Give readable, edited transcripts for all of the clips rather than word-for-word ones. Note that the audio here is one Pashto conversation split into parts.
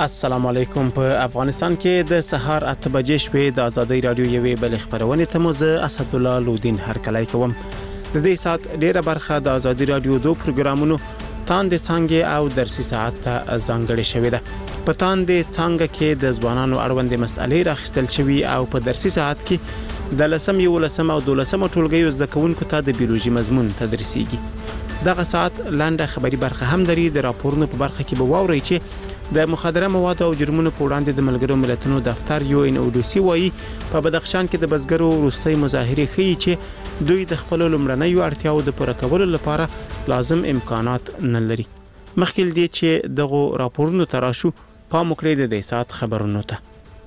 السلام علیکم. په افغانستان کې د سهار 8 بجې شپې د ازادي رادیو یوې بل خبرونه ته موزه اسد الله لودین هرکلی کوم. د دې سات ډیره برخه د ازادي رادیو دوه پروګرامونو تاند څنګه او درسي ساعت ته ځانګړې شوې ده. په تاند څنګه کې د ځوانانو اړوند مسلې راخستل شوې او په درسي ساعت کې د لسم یو لسم او دولسم ټولګیو زده کوونکو ته د بیولوژي مضمون تدریسيږي. دغه ساعت لاندې خبري برخه هم لري. د راپورونو په برخه کې به واوري چې د مخدره مواد او جرمونو په وړاندې د ملګرو ملتونو دفتر UNODC وایي په بدخشان کې د بزګرو روسي مظاهره ښیي چې دوی د خپل لمړنیو اړتیاو د پوره کولو لپاره لازم امکانات نه لري. مخکې دې چې دغه راپورونو تراشو پام وکړئ د دې سات خبرونو ته.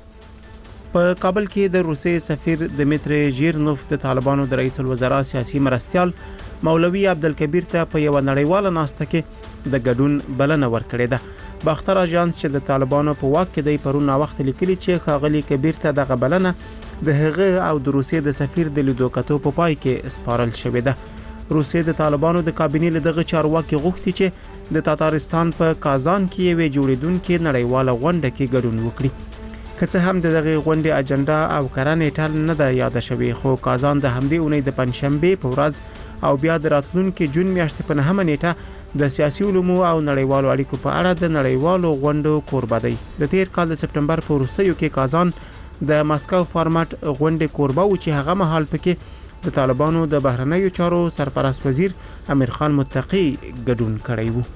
په کابل کې د روسي سفیر دمیتری ژیرنوف د طالبانو د رئیس الوزرا سیاسي مرستيال مولوي عبدالکبیر ته په یو نړیواله ناسته کې د ګډون بلنه ورکړې ده. باختر اژانس چې د طالبانو په واک کې دی پرون وخت لیکلي چې خاغلی کبیر ته د غبلنه د هغه او د روسیې د سفیر د لیدو کتو په پای کې سپارل شوې ده. روسیې د طالبانو د کابینې له دغه چارواکي غوښتي چې د تاتارستان په کازان کې یو جوړیدونکو نړیواله غونډه کې ګډون وکړي. که څه هم دغه غونډې اجنډا او کړنې ټال نه ده یاد شوی، خو کازان د همدې اونۍ د پنځشنبه په ورځ او بیا د راتلونکو جون میاشتې په 9 نیټه د سیاسي علومو او نړیوالو اړیکو په اړه د نړیوالو غونډو کوربه دی. د تیر کال د سپټمبر په وروستیو کې کازان د ماسکو فارمټ غونډې کوربه و چې هغه مهال پکې د طالبانو د بهرنیو چارو سرپرست وزیر امیر خان متقی ګډون کړی و.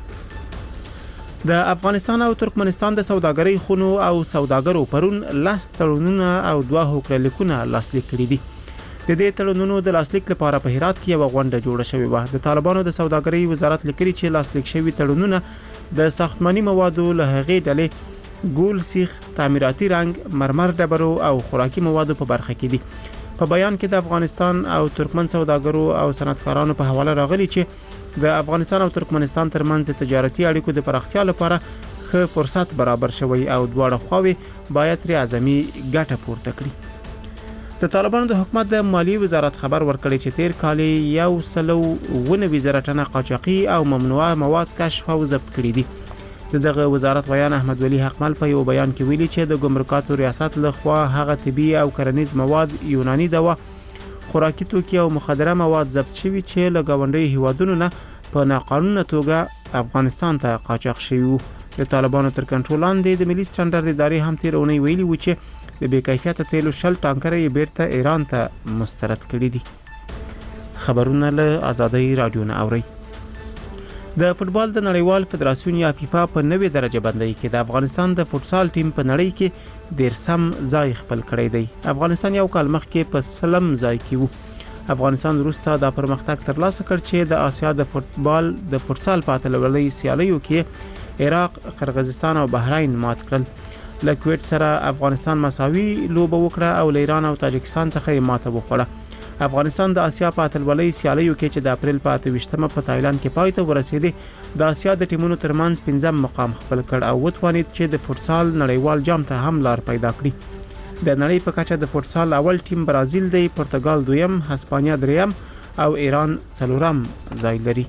د افغانستان او ترکمنستان د سوداګرۍ خونو او سوداګرو پرون لاس تړونونه او دوه هوکړلیکونه لاسلیک کړي دي. د دې تړونونو د لاسلیک لپاره په هرات کې یو غونډه جوړه شوې و. د طالبانو د سوداګرۍ وزارت لیکلي چې لاسلیک شوی تړونونه د ساختماني موادو له هغې ډلې ګول سیخ، تعمیراتي رنګ، مرمر ډبرو او خوراکي موادو په برخه کې دي. په بیان کې د افغانستان او ترکمن سوداګرو او صنعتکارانو په حواله راغلي چې د افغانستان او ترکمنستان ترمنځ د تجارتي اړیکو د پراختیا لپاره ښه فرصت برابر شوی او دواړه خواوې باید ترې اعظمي ګټه پورته کړي. د طالبانو د حکومت د مالی وزارت خبر ورکړی چې تیر کال 190 ټنه قاچاقي او ممنوعه مواد کشف او ضبط کړي دي. دغه وزارت ویان احمد ولی حقمل په یو بیان کې ویلي چې د ګمرکاتو ریاست لخوا هغه طبي او کرنیز مواد، یوناني دوا، خوراکي توکي او مخدره مواد ضبط شوي چې له ګاونډي هیوادونو نه په ناقانونه توګه افغانستان ته قاچاق شوي وو. د طالبانو تر کنټرول لاندې د ملي سټنډرډ ادارې هم تیر اونۍ ویلي و چې د بې کیفیته تیلو 10 ټانکره یې بیرته ایران ته مسترد کړي دي. خبرونه له ازادي رادیو نه اوري. د فوتبال د نړیوال فدراسیون یا فیفا په نوې درجه بندۍ کې د افغانستان د فوتسال ټیم په نړۍ کې دیرسم ځای خپل کړی دی. افغانستان یو کال مخکې په سلم ځای کې وو. افغانستان وروسته د پرمختګ ترلاسه کړ چې د آسیا د فوتبال د فوتسال په اتلولۍ سیالیو کې عراق، قرغیزستان او بحرین مات کړل. له کویت سره افغانستان مساوي لوبه وکړه او له ایران او تاجکستان څخه یې ماته وخوړه. افغانستان د آسیا په اتلولۍ سیالیو کې چې د اپریل په 28مه په تایلند کې پای ته ورسېدي د آسیا د ټیمونو ترمنځ 5م مقام خپل کړ او وتوانید چې د فوتسال نړیوال جام ته هم لار پیدا کړي. د نړۍ په کچه د فوتسال اول ټیم برازیل دی، پرتګال دویم، هسپانیا دریم او ایران څلورم ځای لري.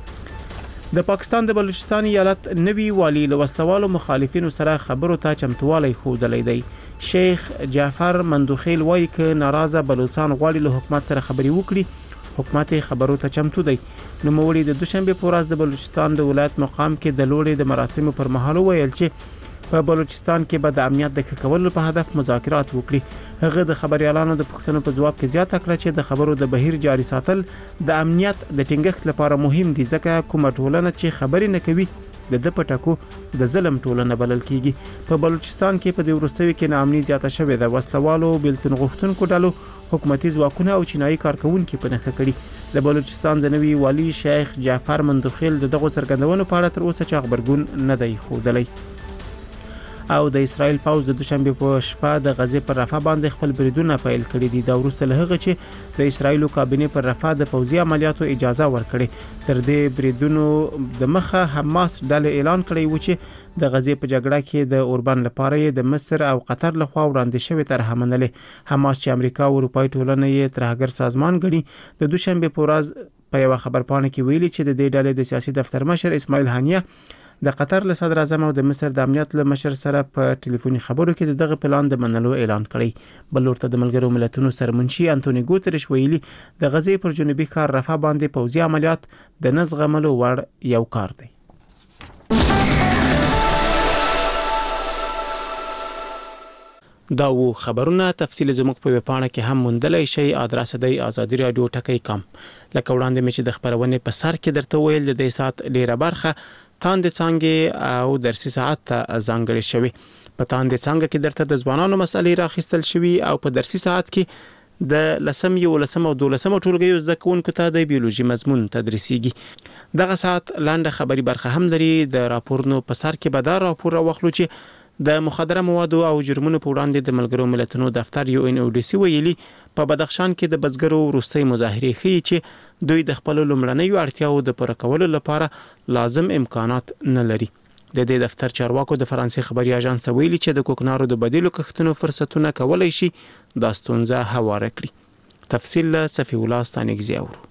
د پاکستان د بلوچستان ایالت نوی والی له وسلوالو مخالفینو سره خبرو ته چمتوالی ښودلی دی. شیخ جعفر مندوخیل وایي که ناراضه بلوچستان غواړي له حکومت سره خبرې وکړي، حکومت خبرو ته چمتو دی. نوموړي د دوشنبه په ورځ د بلوچستان د ولایت مقام کې د لوړې د مراسمو پر مهال ویل چې په بلوچستان کې به د امنیت د ښه کولو په هدف مذاکرات وکړي. هغه د خبريالانو د پوښتنو په جواب کې زیاته کړه چې د خبرو د بهیر جاري ساتل د امنیت د ټینګښت لپاره مهم دي، ځکه کومه ټولنه چې خبرې نه کوي د پټکو د ظلم ټولنه بلل کیږي. په بلوچستان کې په دې وروستیو کې ناامني زیاته شوې ده. وسلوالو، بیلتون غوښتونکو ډلو، حکومتي ځواکونه او چینایي کارکونکو په نښه کړي. د بلوچستان د نوي والی شیخ جعفر مندوخیل دغه څرګندونو په اړه تر اوسه چا خبرګون نه دی ښودلی. او د اسرائیل پوځ د دوشنبه په شپه د غزې پر رفح باندې خپل بریدونه پیل کړي دي. دا وروسته له هغه چې د اسرائیل کابینې پر رفح د پوځي عملیاتو اجازه ورکړي. تر دې بریدونو د مخه حماس ډلې اعلان کړی و چې د غزې په جګړه کې د اوربان لپاره د مصر او قطر لخوا وړاندې شوی طرح منلې. حماس چې امریکا او اروپאי ټولنه یې ترهګر سازمان ګڼي د دوشنبه په ورځ په یو خبرپاڼه کې ویلي چې د دې ډلې د سیاسي دفتر مشر اسماعیل هانیه د قطر له صدر اعظم او د مصر د امنیت له مشر سره په ټلیفوني خبرو کې دغه پلان د منلو اعلان کړی. بل ورته د ملګرو ملتونو سرمنشي انټونی ګوتریش ویلي د غزې پر جنوبي ښار رفح باندې پوځي عملیات د نزغملو وړ یو کار دی. دا و خبرونه تفصیل زموږ په ویبپاڼه کې هم موندلای شئ. ادرس دی azadi.radio.com. لکه وړاندې مې چې د خبرونې په سر کې درته ویل د دې سات ډیره برخه تاند څنګه او درسي ساعت ځانګړي شوی. په تاند څنګه کې درته د ځوانانو مسلې راخیستل شوی او په درسي ساعت کې د لسم یو لسم او دولسم ټولګیو زده کوونکو ته د بیولوژي مضمون تدریسيږي. دغه ساعت لاندې خبري برخه هم لري. د راپورونو په سر کې به دا راپور واخلو چې د مخدره موادو او جرمونو په وړاندې د ملګرو ملتونو دفتر UNODC ویلي په بدخشان کې د بزګرو وروستۍ مظاهرې ښیي چې دوی د خپل لومړنیو اړتیاو د پوره کولو لپاره لازم امکانات نه لري. د دې دفتر چارواکو د فرانسې خبري اژانس ویلي چې د کوکنارو د بدیلو کښتونو فرصتونه کولای شي د ستونزه هواره کړي. تفصیل صفی الله ستانګزی اورو.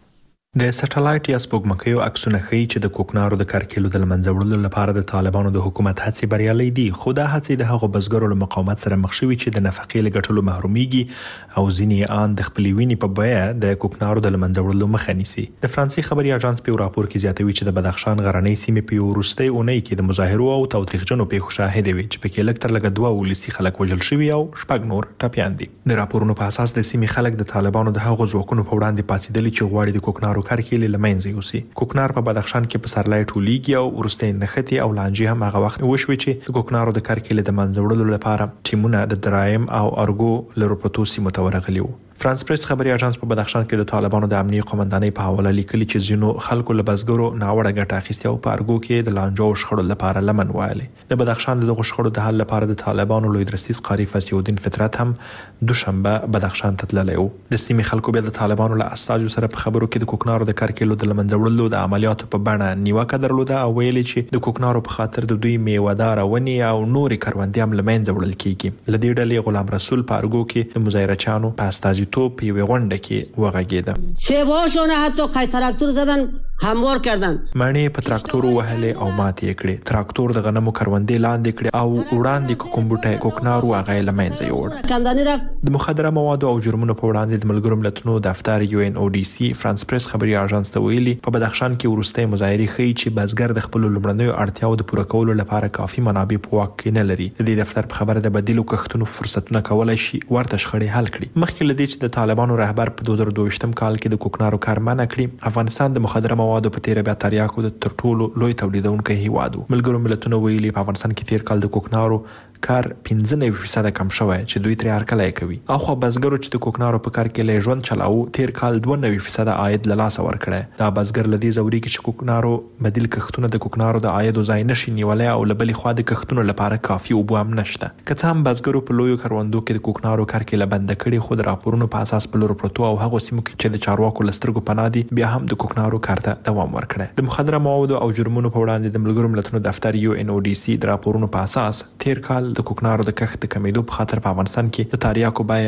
د سټلایټ یا سپوږمکیو عکسونه ښیي چې د کوکنارو د کارکېلو د منځه وړلو لپاره د طالبانو د حکومت هڅې بریالۍ دي، خو دا هڅې د هغو بزګرو له مقاومت سره مخ شوي چې د نفقې له ګټلو محرومیږي او ځینې آن د خپلې وینې په بیه د کوکنارو د منځه وړلو مخه نیسي. د فرانسې خبري اژانس په راپور کې زیاتوي چې د بدخشان غرنۍ سیمې په وروستۍ اونۍ کې د مظاهرو او تاوتریخجنو پیښو شاهد وي چې پکې لږ تر لږه 2 ولسي خلک وژل شوي او 6 نور ټپیان دي. د راپورونو په اساس د سیمې خلک د طالبانو د هغو ځواکونو په وړاندې پاتېدلي چې غواړي د کوکنارو کارکېلې له منځه یوسي. کوکنار په بدخشان کې په سرلای ټولیږي او وروستۍ نښتې او لانجې هم هغه وخت وشوي چې د کوکنارو د کارکېلې د منځه وړلو لپاره ټیمونه د درایم او ارګو لروپتو سیمو ته ورغلي وو. فرانس پریس خبري اژانس په بدخشان کې د طالبانو د امنیتي قومندانۍ په حواله لیکلي چې ځینو خلکو له بزګرو ناوړه ګټه اخیستې او په ارګو کې د لانجو او شخړو لپاره لمن وایلي. د بدخشان د شخړو د حل لپاره د طالبانو لوی درسیز قاری فسیودین فطرت هم دوشنبه بدخشان ته تللی و. د سیمې خلکو بیا د طالبانو له استاجو سره په خبرو کې د کوکنارو د کارکېلو د منځه وړلو د عملیاتو په بڼه نیوکه درلوده او ویلي چې د کوکنارو په خاطر د دوی میوه‌دار ونې او نورې کروندې هم له منځه وړل کیږي. له دې ډلې غلام رسول په ارګو کې د مظاهرچیانو په استازیتوب په یوه کې وغږیده. سیواشون حتی قای تراکتور زدن هموار کردن. مڼې په تراکتور وهلې او ماتې کړې. تراکتور د غنمو کروندې لاندې کړې او وړاندې کوکمبوټه کوکنارو هغه لمنځه یوړ. د مخدره موادو او جرمونو په وړاندې د ملګرو ملتونو دفتر UNODC فرانس پریس خبري اژانس ته ویلي په بدخشان کې وروستۍ مظاهرې ښیي چې بزګر د خپل لومړنیو اړتیاو د پوره کولو لپاره کافي منابع په واک کې نه لري. د دې دفتر په خبره د بدیلو کښتونو فرصتونه کولای شي ورته شخړې حل کړي. مخکې له دې چې د طالبانو رهبر په 2022 کال کې د کوکنارو کار منع کړي، افغانستان د مخدره موادو په تیره بیا تریاکو د تر ټولو لوی تولیدونکی هیواد و. ملګرو ملتونو ویلي په افغانستان کې تیر کال د کوکنارو کار 15% کم شوی چې دوی ترې هرکلی کوي. اخو بزګرو چې د کوکنارو په کار کې له ژوند چلاو تیر کال 92% عاید له لاسه ورکړی. دا بزګر لدی زوري کې چې کوکنارو بدیل کښتونه د کوکنارو د عاید ځای نشي نیولای او لبلې خوا د کښتونو لپاره کافي اوبه هم نشته. که څه هم بزګرو په لویو کروندو کې د کوکنارو کار کې لبند کړي، خو د راپورونو په اساس په لور پروتو او هغه سیمو کې چې د چارواکو لسترګو پناه دي بیا هم د کوکنارو کار ته دوام ورکړي. د مخدره موادو او جرمونو په وړاندې د ملګرو ملتونو دفتر UNODC د راپورونو په اساس تیر کال د کوکنارو د کښت د کمیدو په خاطر په افغانستان کې د تریاکو بیه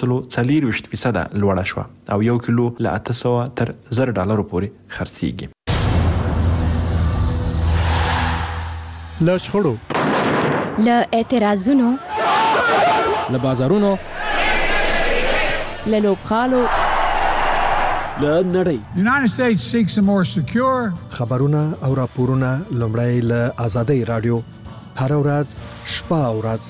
140% لوړه شوه او 1 کیلو له 800 تر $1000 پورې خرڅیږي. له شخړو، له اعتراضونو، له بازارونو، له لوبغالو، له نړۍ. United States seeks a more secure خبرونه او راپورونه لومړی له آزادۍ رادیو هر ورځ شپه او ورځ.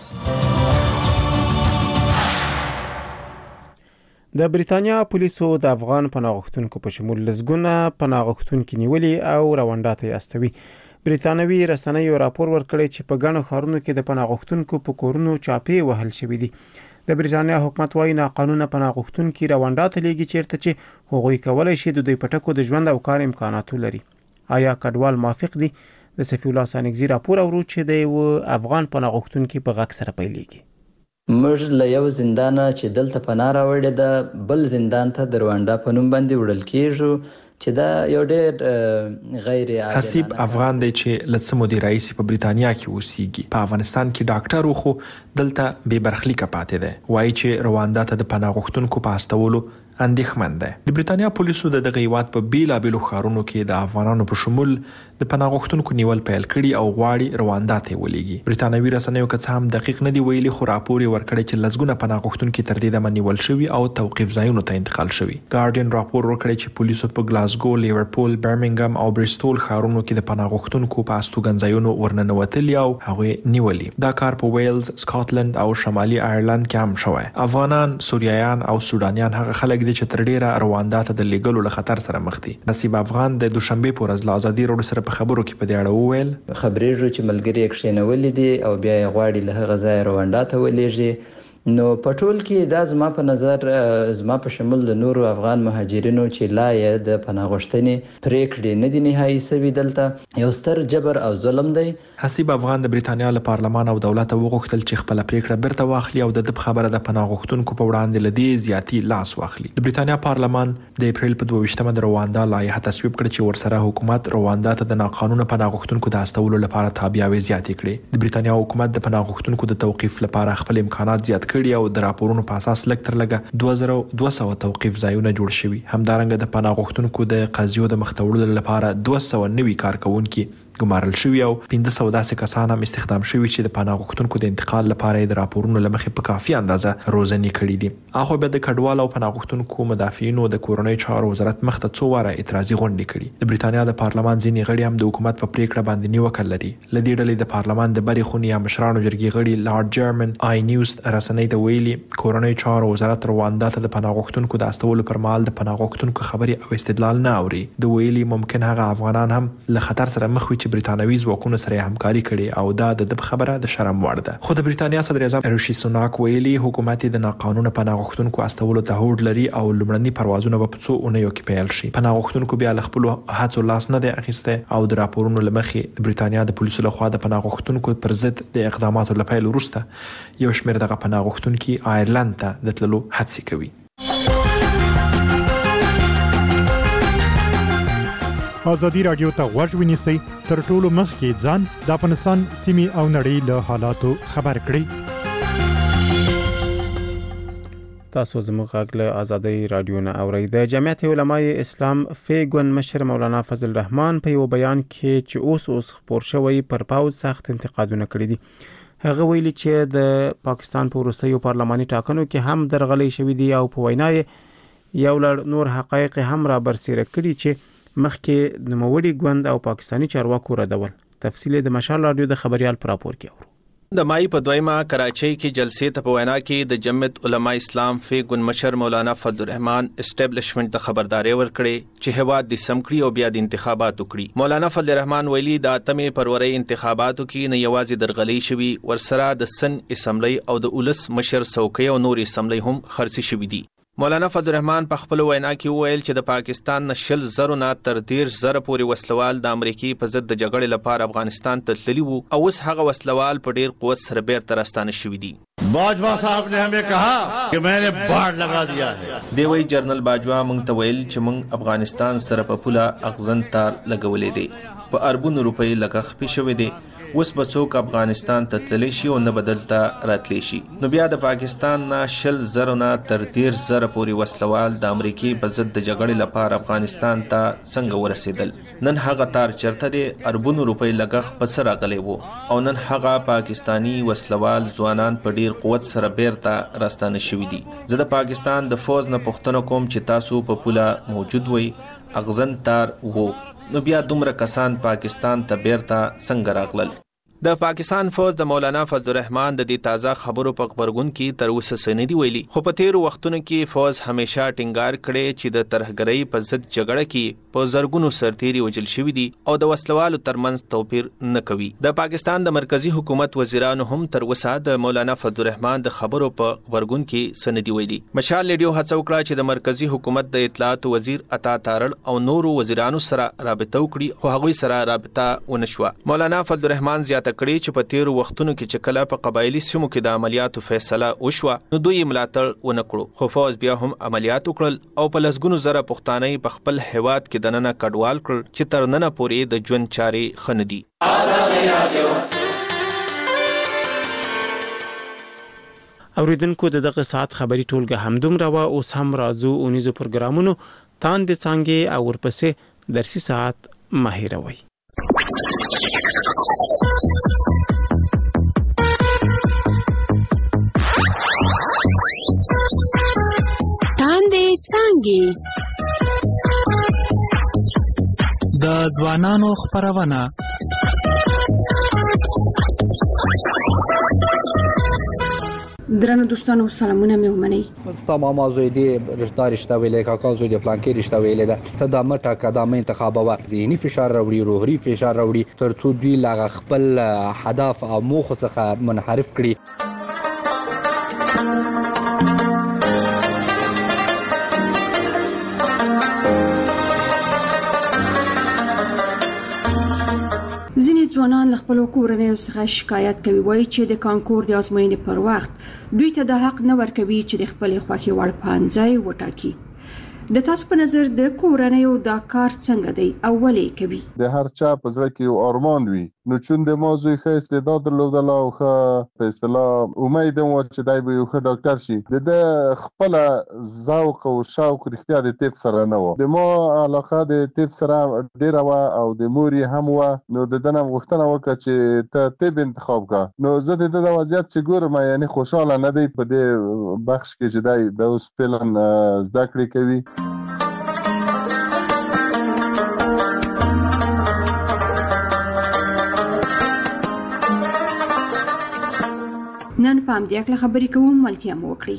د بریتانیا پولیسو د افغان پناهغښتونکو په شمول لزګونه پناهغښتونکو نیولي او روانډا ته استوي. بریتانوي رسنیو راپور ورکړی چې په ګڼو ښارونو کې د پناهغښتونکو په کورونو چاپې وهل شوي دي. د بریتانیا حکومت وايي ناقانونه پناهغښتونکي روانډا ته لیږي چیرته چې هغوی کولای شي د دوی په ټکو د ژوند او کار امکاناتو لري. آیا کډوال موافق دي؟ د صفی الله ستانګزی راپور اورو چې د یو افغان پناهغښتونکي په غږ سره پیلېږي. موږ له یو زندانه چې دلته پناه راوړې ده بل زندان ته د روانډا په نوم باندې وړل کېږو چې دا یو ډېر غیر عادلانه. حسیب افغان دی چې لڅ مودي رئیس په بریتانیا کې اوسېږي. په افغانستان کې ډاکټر وخو دلته بې برخلیکه پاتې دی. وایي چې روانډا ته د پناه غوښتونکو په استولو اندېښمن دی. د بریتانیا پولیسو د دغه هیواد په بیلابېلو ښارونو کې د افغانانو په شمول د پناه غوښتونکو نیول پیل کړي او غواړي رواندا ته ولېږي. بریتانوي رسنیو که څه هم دقیق نه دی ویلي، خو راپور یې ورکړی چې لسګونه پناه غوښتونکي تر دې دمه نیول شوي او توقیف ځایونو ته انتقال شوي. ګارډین راپور ورکړی چې پولیسو په ګلاسګو، لیورپول، برمنګم او بریسټول ښارونو کې د پناه غوښتونکو په استوګنځایونو ورننوتلي او هغوی نیولي. دا کار په ویلز، سکاټلند او شمالي آیرلند کې هم شوی. افغانان، سوریایان او سودانیان هغه خلک دي چې تر ډیره رواندا ته د لیږلو له خطر سره مخ دي. نصیب افغان د دوشنبه په ورځ له ازادي راډیو سره په خبرو کې په دې اړه وویل: خبرېږو چې ملګري یې کښېنولي دي او بیا یې غواړي له هغه ځایه رواندا ته ولېږي. نو په ټول کې دا زما په نظر، زما په شمول د نورو افغان مهاجرینو چې لا یې د پناه غوښتنې پریکړې نه دي نهایي سوي، دلته یو ستر جبر او ظلم دی. حسیب افغان د بریتانیا له پارلمان او دولت وغوښتل چې خپل پریکړه بیرته واخلي او د خبره د پناه غوښتونکو په وړاندې لدی زیاتی لاس واخلي. د بریتانیا پارلمان د اپریل په 22مه د رواندا لایحه تصویب کړه چې ورسره حکومت رواندا ته د ناقانونه پناه غوښتونکو د استولو لپاره تابعیت زیاتې کړي. د بریتانیا حکومت د پناه غوښتونکو د توقيف لپاره خپل امکانات زیات کړي او د راپورونو په اساس لږ تر لږه 2200 توقيف ځایونه جوړ شوي. همدارنګه د پناه غوښتونکو د قضیو د مخته لپاره 200 نوي کارکونکي ګمارل شوی او 500 داسې کسان هم استخدام شوي چې د پناه غوښتونکو د انتقال لپاره د راپورونو لمخې په کافي اندازه روزنی کړي دي. اخو به د کډوال او پناه غوښتونکو مدافعینو د کورنۍ چارو وزارت مخته څو واره اعتراضي غونډې کړي. د بریتانیا د پارلمان ځینې غړي هم د حکومت په پریکړه باندې نیوکه لري. لدې ډلې د پارلمان د بری خونی یا مشرانو جرګې غړي لارډ جرمن آی نیوز رسنۍ ته ویلي کورنۍ چارو وزارت رواندا ته د پناه غوښتونکو د استولو پر مهال د پناه غوښتونکو خبري او استدلال نه اوري. د ویلي ممکن هغه افغانان هم له خطر سره مخ وي چې بریتانوي ځواکونه سره همکاري کړي او دا د خبره د شرم وړ ده. خو د بریتانیا صدر اعظم ریشي سوناک ویلي حکومت د ناقانونه پناه غوښتونکو استولو ته هوډ لري او لومړني پروازونه په څو اونیو کې پیل شي. پناه غوښتونکو بیا له خپل هڅو لاس نه دی اخیسته او د راپورونو لمخې د بریتانیا د پولیسو لخوا د پناه غوښتونکو پر ضد د اقداماتو لپاره وروسته یو شمېر دغه پناه غوښتونکي آیرلند ته د تللو هڅې کوي. ازادي رادیو ته غوږ ونیسئ، تر ټولو مخکې ځان د افغانستان سیمې او نړۍ له حالاتو خبر کړئ. تاسو زموږ غږ له ازادي رادیو نه اورئ. د جمعیت علماء اسلام فیګون مشر مولانا فضل الرحمن په یو بیان کې چې اوس خبر شوی پر پاوځ سخت انتقادونه کړی دي. هغه ویلي چې د پاکستان په وروستیو پارلماني ټاکنو کې هم درغلي شوې دي او په وینا یو لړ نور حقایق هم را برسېره کړي چې مخکې د نوموړي ګوند او پاکستانی چارواکو ردول. تفصیل د مشال رادیو د خبريال پر راپور کې اورو. د مای په 2مه کراچۍ کې جلسې ته په وینا کې د جمعیت علماء اسلام فیګون مشر مولانا فضل الرحمن اسټابلیشمنت ته خبرداري ورکړې چې هواد د سمکړي او بیا د انتخابات وکړي. مولانا فضل الرحمن ویلي د 8 فروری انتخاباتو کې نه یوازې درغلي شوي، ورسره د سن اسمبلی او د اولس مشر څوکۍ او نور اسمبلی هم خرڅ شوي دي. مولانا فضل الرحمن په خپل وینا کې وویل چې د پاکستان نشل زرو نه تر 13 زره پورې وسلوال د امریکای په ضد د جګړې لپاره افغانستان ته تللي وو او اوس هغه وسلوال په ډیر قوت سره بیرته راستانه شوي دي. باجوا صاحب نے ہمیں کہا کہ میں نے باڑ لگا دیا ہے. دی وی جنرال باجوا مونږ ته ویل چې مونږ افغانستان سره په پوله اغزن تار لګولې دي، په اربونو روپۍ لګښ پې شوی دی. اوس به څوک افغانستان ته تللی شي او نه بدلته راتلی شي. نو بیا د پاکستان نه 20 زره نه تر 13 زره پورې وسلوال د امریکای په ضد د جګړې لپاره افغانستان ته څنګه ورسېدل. نن هغه تار چرته دی، اربونو روپۍ لګښ په سر راغلی وو او نن هغه پاکستانی وسلوال ځوانان په ډیر قوت سره بیرته راستانه شوي دي. زه د پاکستان د فوج نه پوښتنه کوم چې تاسو په پوله موجود وئ، اغزن تار وو، نو بیا دومره کسان پاکستان ته بیرته څنګه راغلل؟ د پاکستان فوج د مولانا فضل الرحمن د دې تازه خبرو په خبرګون کې تر اوسه سندي ویلي، خو په تیرو وختونو کې فوج همیشه ټینګار کړي چې د ترهګرۍ په ضد جګړه کې په زرګونو سرتیري وژل شوي دي او د وسلوالو ترمنځ توپیر نه کوي. د پاکستان د مرکزی حکومت وزیرانو هم تر اوسه د مولانا فضل الرحمن د خبرو په خبرګون کې سندي ویلي. مشال ریډیو هڅه وکړه چې د مرکزی حکومت د اطلاعات وزیر عطا تارړ او نورو وزیرانو سره رابطه وکړي، خو هغوی سره رابطه ونشوه. مولانا فضل الرحمن زیاته کړي چې په تیرو وختونو کې چې کله په قبایلی سیمو کې د عملیاتو فیصله وشوه نو دوی ملاتړ ونه کړو، خو فوج بیا هم عملیات وکړل او په لسګونو زره پښتانه په خپل هیواد کې دننه کډوال کړل چې تر ننه پورې د ژوند چارې خندي. اوریدونکو دغه ساعت خبري ټولګه همدومره وا اوس هم راځو اونیزو پروګرامونو تان د څنګه او ورپسې درسي ساعت ماهروي. تان د څنګه د ځوانانو خبرونه. درنو دوستانو سلامونه مې ومنئ. ستا ماما زوی دی رشته ویلې کاکا زوی دی پلان کې رشته ویلې ده ته د مټه قدمه انتخاب وا ذهني فشار راوړي روحي فشار راوړي ترڅو دوی لا خپل هدف او موخه څخه منحرف کړي. ځوانان له خپل کورنۍ څخه شکایت کوي وایي چې د کانکور د ازموینې پر وخت دوی ته د حق نه ورکوي چې د خپل خوښي وړ پانځای وټاکي. د تاسو په نظر د کورنۍ دا کار څنګه دی او ولې کوي؟ د هر چا په زړه کې یو ارمان وي نو چون د موضوع ښه استعداد درلودل او ښه په اصطلاح امید و چې دای به یو ښه ډاکټر شي د خپل ذوق او شوق رښتیا د طب سره نه و. د ما علاقه د طب سره ډیره و او د موري هم و نو د دنه غوښتنه وکړه چې ته طب انتخاب کا. نو زه د وضعیت چې ګورم یعنی خوشاله نه دی په دې بخش کې چې دای د اوس فلن زده کړې کوي. نن په همدې اړه خبرې کوم ملتیا مو وکړي.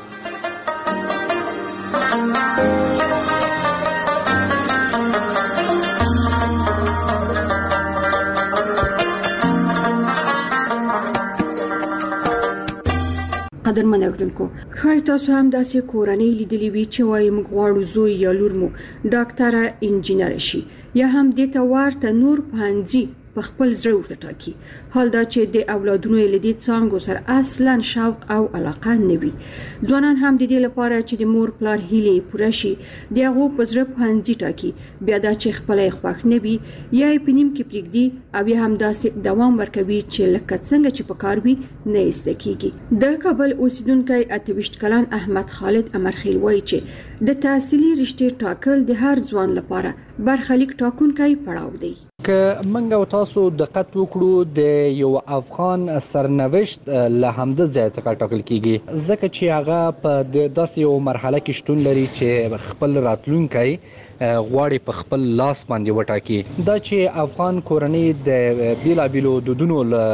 قدرمن اوریدونکو خای تاسو هم داسې کورنۍ لیدلې وي چې وایي موږ غواړو زوی یا لور مو ډاکټر انجینر شي یا هم د توارته نور پانځي په خپل زړه ورته ټاکي. حال دا چې د اولادونو لیدي څنګه سره اصلا شوق او علاقه نه وي. ځوانان هم د دې لپاره چې د مور پلار هیلې پوره شي دغه په زړه پانځي ټاکي بیا دا چې خپل خوښ نه وي یا په نیم کې پریږدي او یا هم داسې دوام ورکوي چې لکه څنګه چې په کار وي نه استکیږي. د کابل اوسیدونکو 28 کلن احمد خالد امرخیل وایي چې د تحصیلي رشتې ټاکل د هر ځوان لپاره برخلیک ټاکونکی پړاو دی. که منګه تاسو دقت وکړو د یو افغان سرنوشت له همد ځای څخه ټاکل کیږي ځکه چې هغه په داسې یو مرحله کې شتون لري چې خپل راتلونکی غواړي په خپل لاس باندې وټاکي. دا چې افغان کورنۍ د بیلابیلو دودونو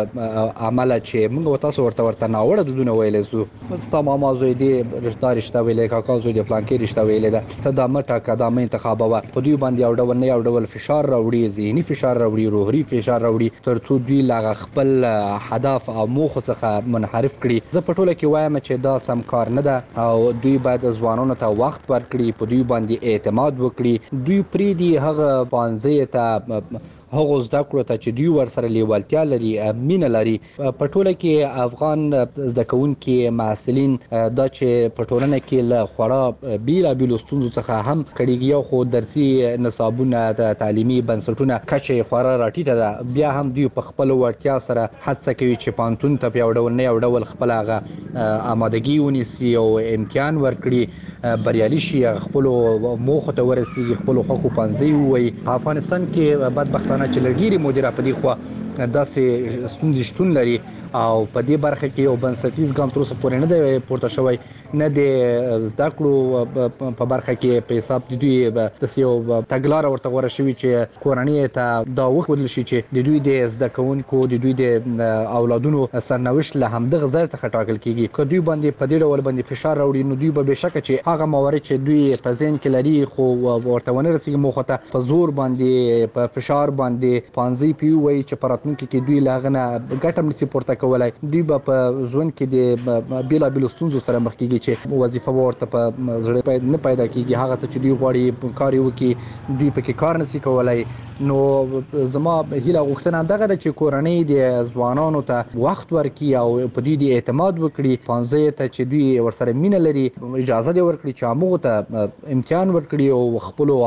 عمله چې موږ تاسو ورته ناوړه دودونه ویلې زو ستا ماما زوی دی رشته ویلې کاکا زوی دی پلان کې رشته ویلې ده ته د مټه قدمه انتخاب وا په دوی باندې یو ډول نه یو ډول فشار راوړي ذهني فشار راوړي روحي فشار راوړي ترڅو دوی لا خپل هدف او موخه څخه منحرف کړي. زه په ټوله کې وایم چې دا سم کار نه ده او دوی باید ځوانانو ته وخت ورکړي په دوی باندې اعتماد وکړي. دوی پری دی هغه پانځه ته هغه زده کړو ته چې دوی ورسره لیوالتیا لري مینه لري. په ټوله کې افغان زده کوونکي محصلین دا چې په ټولنه کې له خورا بیلابیلو ستونزو څخه هم کړيږي خو درسي نصابونه د تعلیمي بنسټونه کچې خورا راټیټه ده بیا هم دوی په خپل وړتیا سره هڅه کوي چې پانتون ته یو ډول نه یو ډول خپل هغه آمادګي ونیسي او امتحان ورکړي بریالي شي خپل موخه ته ورسیږي خپل حقوق پنځي وي. افغانستان کې بدبختانه چې لګيري مدیره په دې خو داسې ستونزې شتون لري او په دې برخه کې یو بنسټیز ګام تر اوسه پورې نه دی پورته شوی نه د زده کړو په برخه کې په حساب د دوی د یو تګلار ورته غوړه شوی چې کورنۍ ته دا وښودل شي چې د دوی د زده کوونکو د دوی د اولادونو سرنوشت له همدغه ځای څخه ټاکل کیږي. که دوی باندې په دې ډول باندې فشار راوړي نو دوی به بشک چې هغه موارد چې دوی په ذهن کې لري خو ورته ونه رسیږي موخه ته په زور باندې په فشار باندې پانځي پیوي چې پراتونکو کې دوی لاغنه ګټم نسی پورته کولای. دوی په ژوند کې د بیلابیلو ستونزو سره مخ کیږي چې وظیفه ورته په زړه نه پیدا کیږي هغه څه چې دوی غواړي کار وکړي دوی پکې کار نسی کولای. نو زما هیله غوښتنه دغه چې کورنۍ د ځوانانو ته وخت ورکړي او په دوی د اعتماد وکړي پانځه ته چې دوی ورسره مینه لري اجازه دی ورکړي چې موږ ته امتحان ورکړي او خپل هغه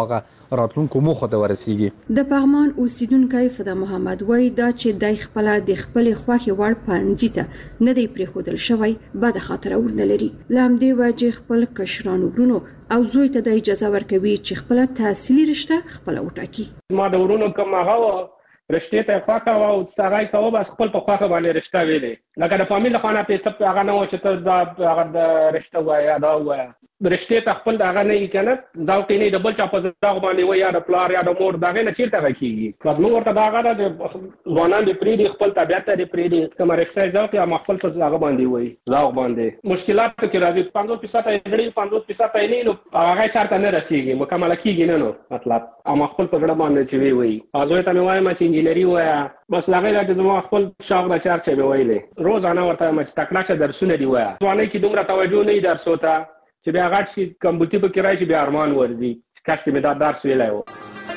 راتلونکو موخو ته ورسیږي. د پغمان اوسیدونکو فدا محمد وای دا چې د خپل خوخي وړ پانځي ته نه دی پریخودل شوی بعد خاطر ورنه لري. لام دی واجه خپل کشرانو ورونو او زوی ته د اجازه ورکوي چې خپل تحصیلي رشته خپل وټاکي. ما د ورونو کوم هغه رشته ته خواکه او سړی ته بس خپل په خواکه باندې رشته ویلې لکه د فامیل خانه په سب هغه نه و چې ته دا هغه د رشته وای دا وای رشته ته خپل هغه نه کنه ځاو کې نه د بل چا په ځاو باندې وای یا د پلار یا د مور دغه نه چیرته کیږي. خو موږ ورته دا هغه د ځوانان د پریدي خپل طبيعت د پریدي کوم رشته ځاو کې ما خپل په هغه باندې وای ځاو باندې مشکلات کې راځي 50% یې 50% یې نه نو هغه شرط نه رسیږي مکمل کیږي نه نو مطلب ما خپل په ګډه باندې چې وای ازوي ته مې وایم چې انجینری وای بس لاغې لا زما خپل شاغ د چار چې ویلې روزانه ورته مچ تکړه درسونه دی وای ځواني کې دومره توجه نه درسو ته چې بیا غاټ شي کمبوتی په کرای چې بیا ارمان ورزي کاش کې مې دا درس ویلای و.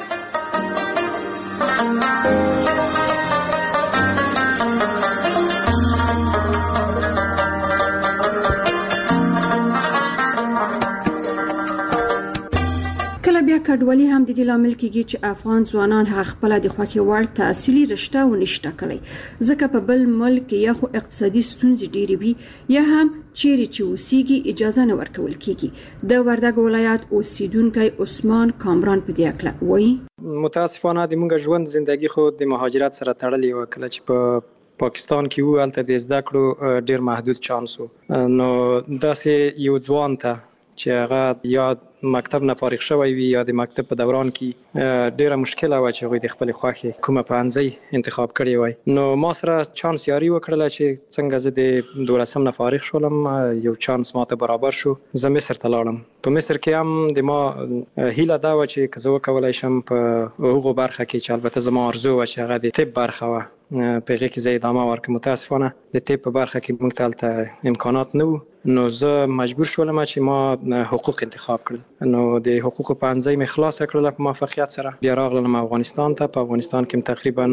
کله بیا کډوالي هم د دې لامل کېږي چې افغان ځوانان خپل د خوخي وړ تحصیلي رشته ونشته کړي ځکه په بل ملک یا خو اقتصادي ستونزې ډېرې وي یا هم چیرې چې اوسېږي اجازه نه ورکول کېږي. د وردګ ولایت اوسیدونکو عثمان کامران په دې اړه وایي متاسفانه د موږ ژوند زندگی خو د مهاجرت سره تړلې و کله چې په پاکستان کې وو الته د زده کړو ډېر محدود چانس وو نو داسې یو ځوان ته چې هغه یا مکتب نه فارغ شوی وي یا د مکتب په دوران کې ډیره مشکله و چې غوي د خپل خوخي کومه پانځي انتخاب کړی وای نو ما سره چانس یاري وکړله چې څنګه زه د 12 نه فارغ شولم یو چانس ماته برابر شو زه مصر ته لاړم. په مصر کې هم د ما هیله دا و چې که زه وکولای شم په هغه برخه کې چې البته زما ارزو و چې هغه د طب برخه و په هغه کې زه ادامه ورکړم. متاسفانه د طب په برخه کې موږ ته امکانات نه وو نو زه مجبور شولم چې ما حقوق انتخاب کړل. نو د حقوق پانځي مې خلاص کړل په موافقت سره بیا راغلم افغانستان ته. په افغانستان کې تقریبا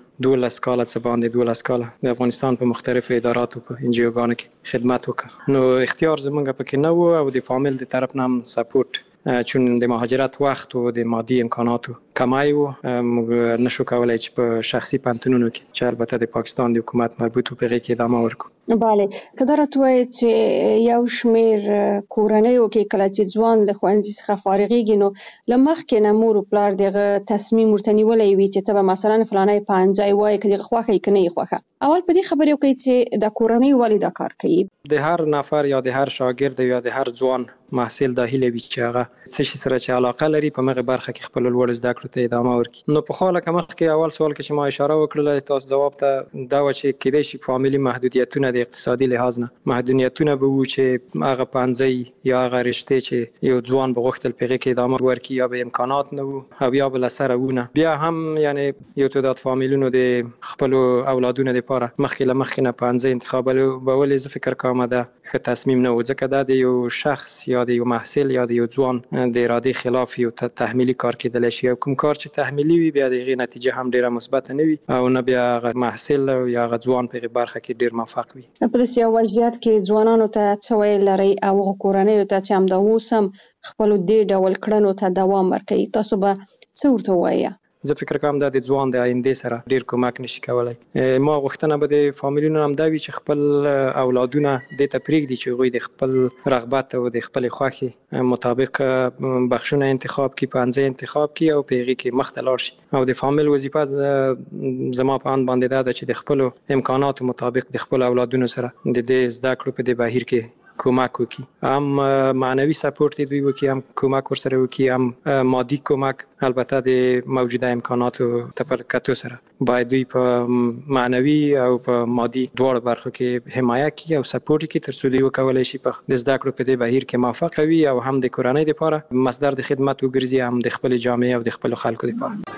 12 کال څه باندې 12 کال د افغانستان په مختلفو اداراتو په ان جی او ګانو کې خدمت وکړ. نو اختیار زمونږ پکې نه وو او د فامیل د طرف نه سپورټ چون د مهاجرت وخت او د مادي امکاناتو کمای وو موږ نشو کولای چې په شخصي پانتونونو کې چې البته د پاکستان د حکومت مربوط په هغه کې ادامه ورکړو. bale کدارت وای چې یو شمیر کورنیو کې کله چې ځوان د خوانځي څخه فارغيږي نو لمخ کې نمور پلار دغه تصمیم ورتنی ولې وی چې ته مثلا فلانه پانځای وای کله خوخه کني خوخه اول په دې خبرې کوي چې د کورنۍ والي دا کار کوي. د هر نفر یا د هر شاګرد یا د هر ځوان محصل د هیله وی چې هغه څه شي سره چې علاقه لري په مغه برخه کې خپل لوړ زده کړو ته ادامه ورکړي. نو په خاله کمخ کې اول سوال کې چې ما اشاره وکړله تاسو جواب ته دا و چې کېدای شي فامیلی محدودیتونه د اقتصادي لحاظ نه محدودیتونه به وو چې هغه پانځي یا هغه رشته چې یو ځوان بغوښتل پیغه کې ادامه ورکړي یا به امکانات نه وو او یا بل سره ونه بیا هم یعنی یو تعداد فامیلونو د خپل اولادونو لپاره مخکې نه پانځي انتخاب به ولې ز فکر کوم دا ښه تصمیم نه و ځکه دا د یو شخص یا د یو محصل یا د یو ځوان د اراده خلاف یو تحمیلی کار کېدل شي او کوم کار چې تحمیلی وي بیا دغه نتیجه هم ډیره مثبت نه وي او نه بیا محصل یا ځوان په برخه کې ډیر موفق وي. په داسې وضعیت کې ځوانانو ته څه ویل لري او کورنۍ ته چې هم دا وسم خپل دې ډول کړنو ته دوام ورکړي تاسو به څه ورته وایي؟ زه فکر کوم دا د ځوان د آینده سره ډیر کومک نشي کولای. ما غوښتنه به د فامیلونو هم دا وي چې خپل اولادونه د تپریک دي چې غوي د خپل رغبت او د خپل خوخي مطابق بخښونه انتخاب کی پانځه انتخاب کی او پیغي کې مختلف شي او د فامیل وظیفه زما په ان باندې دا چې د خپل امکاناتو مطابق د خپل اولادونو سره د دې زده کړو په د بهیر کې کومک وکي هم معنوي سپورت دوی وکي هم کومک ورسره وکي هم مادي کومک البته د موجوده امکاناتو تفکراتو سره باید دوی په معنوي او په مادي دواړو برخو کې حمایت کوي او سپورت کوي تر څو دوی وکولای شي په د زده کړو په دې بهیر کې موفق وي او هم د کورنۍ لپاره مصدر د خدمت وګرځي هم د خپل جامعه او د خپل خلکو لپاره.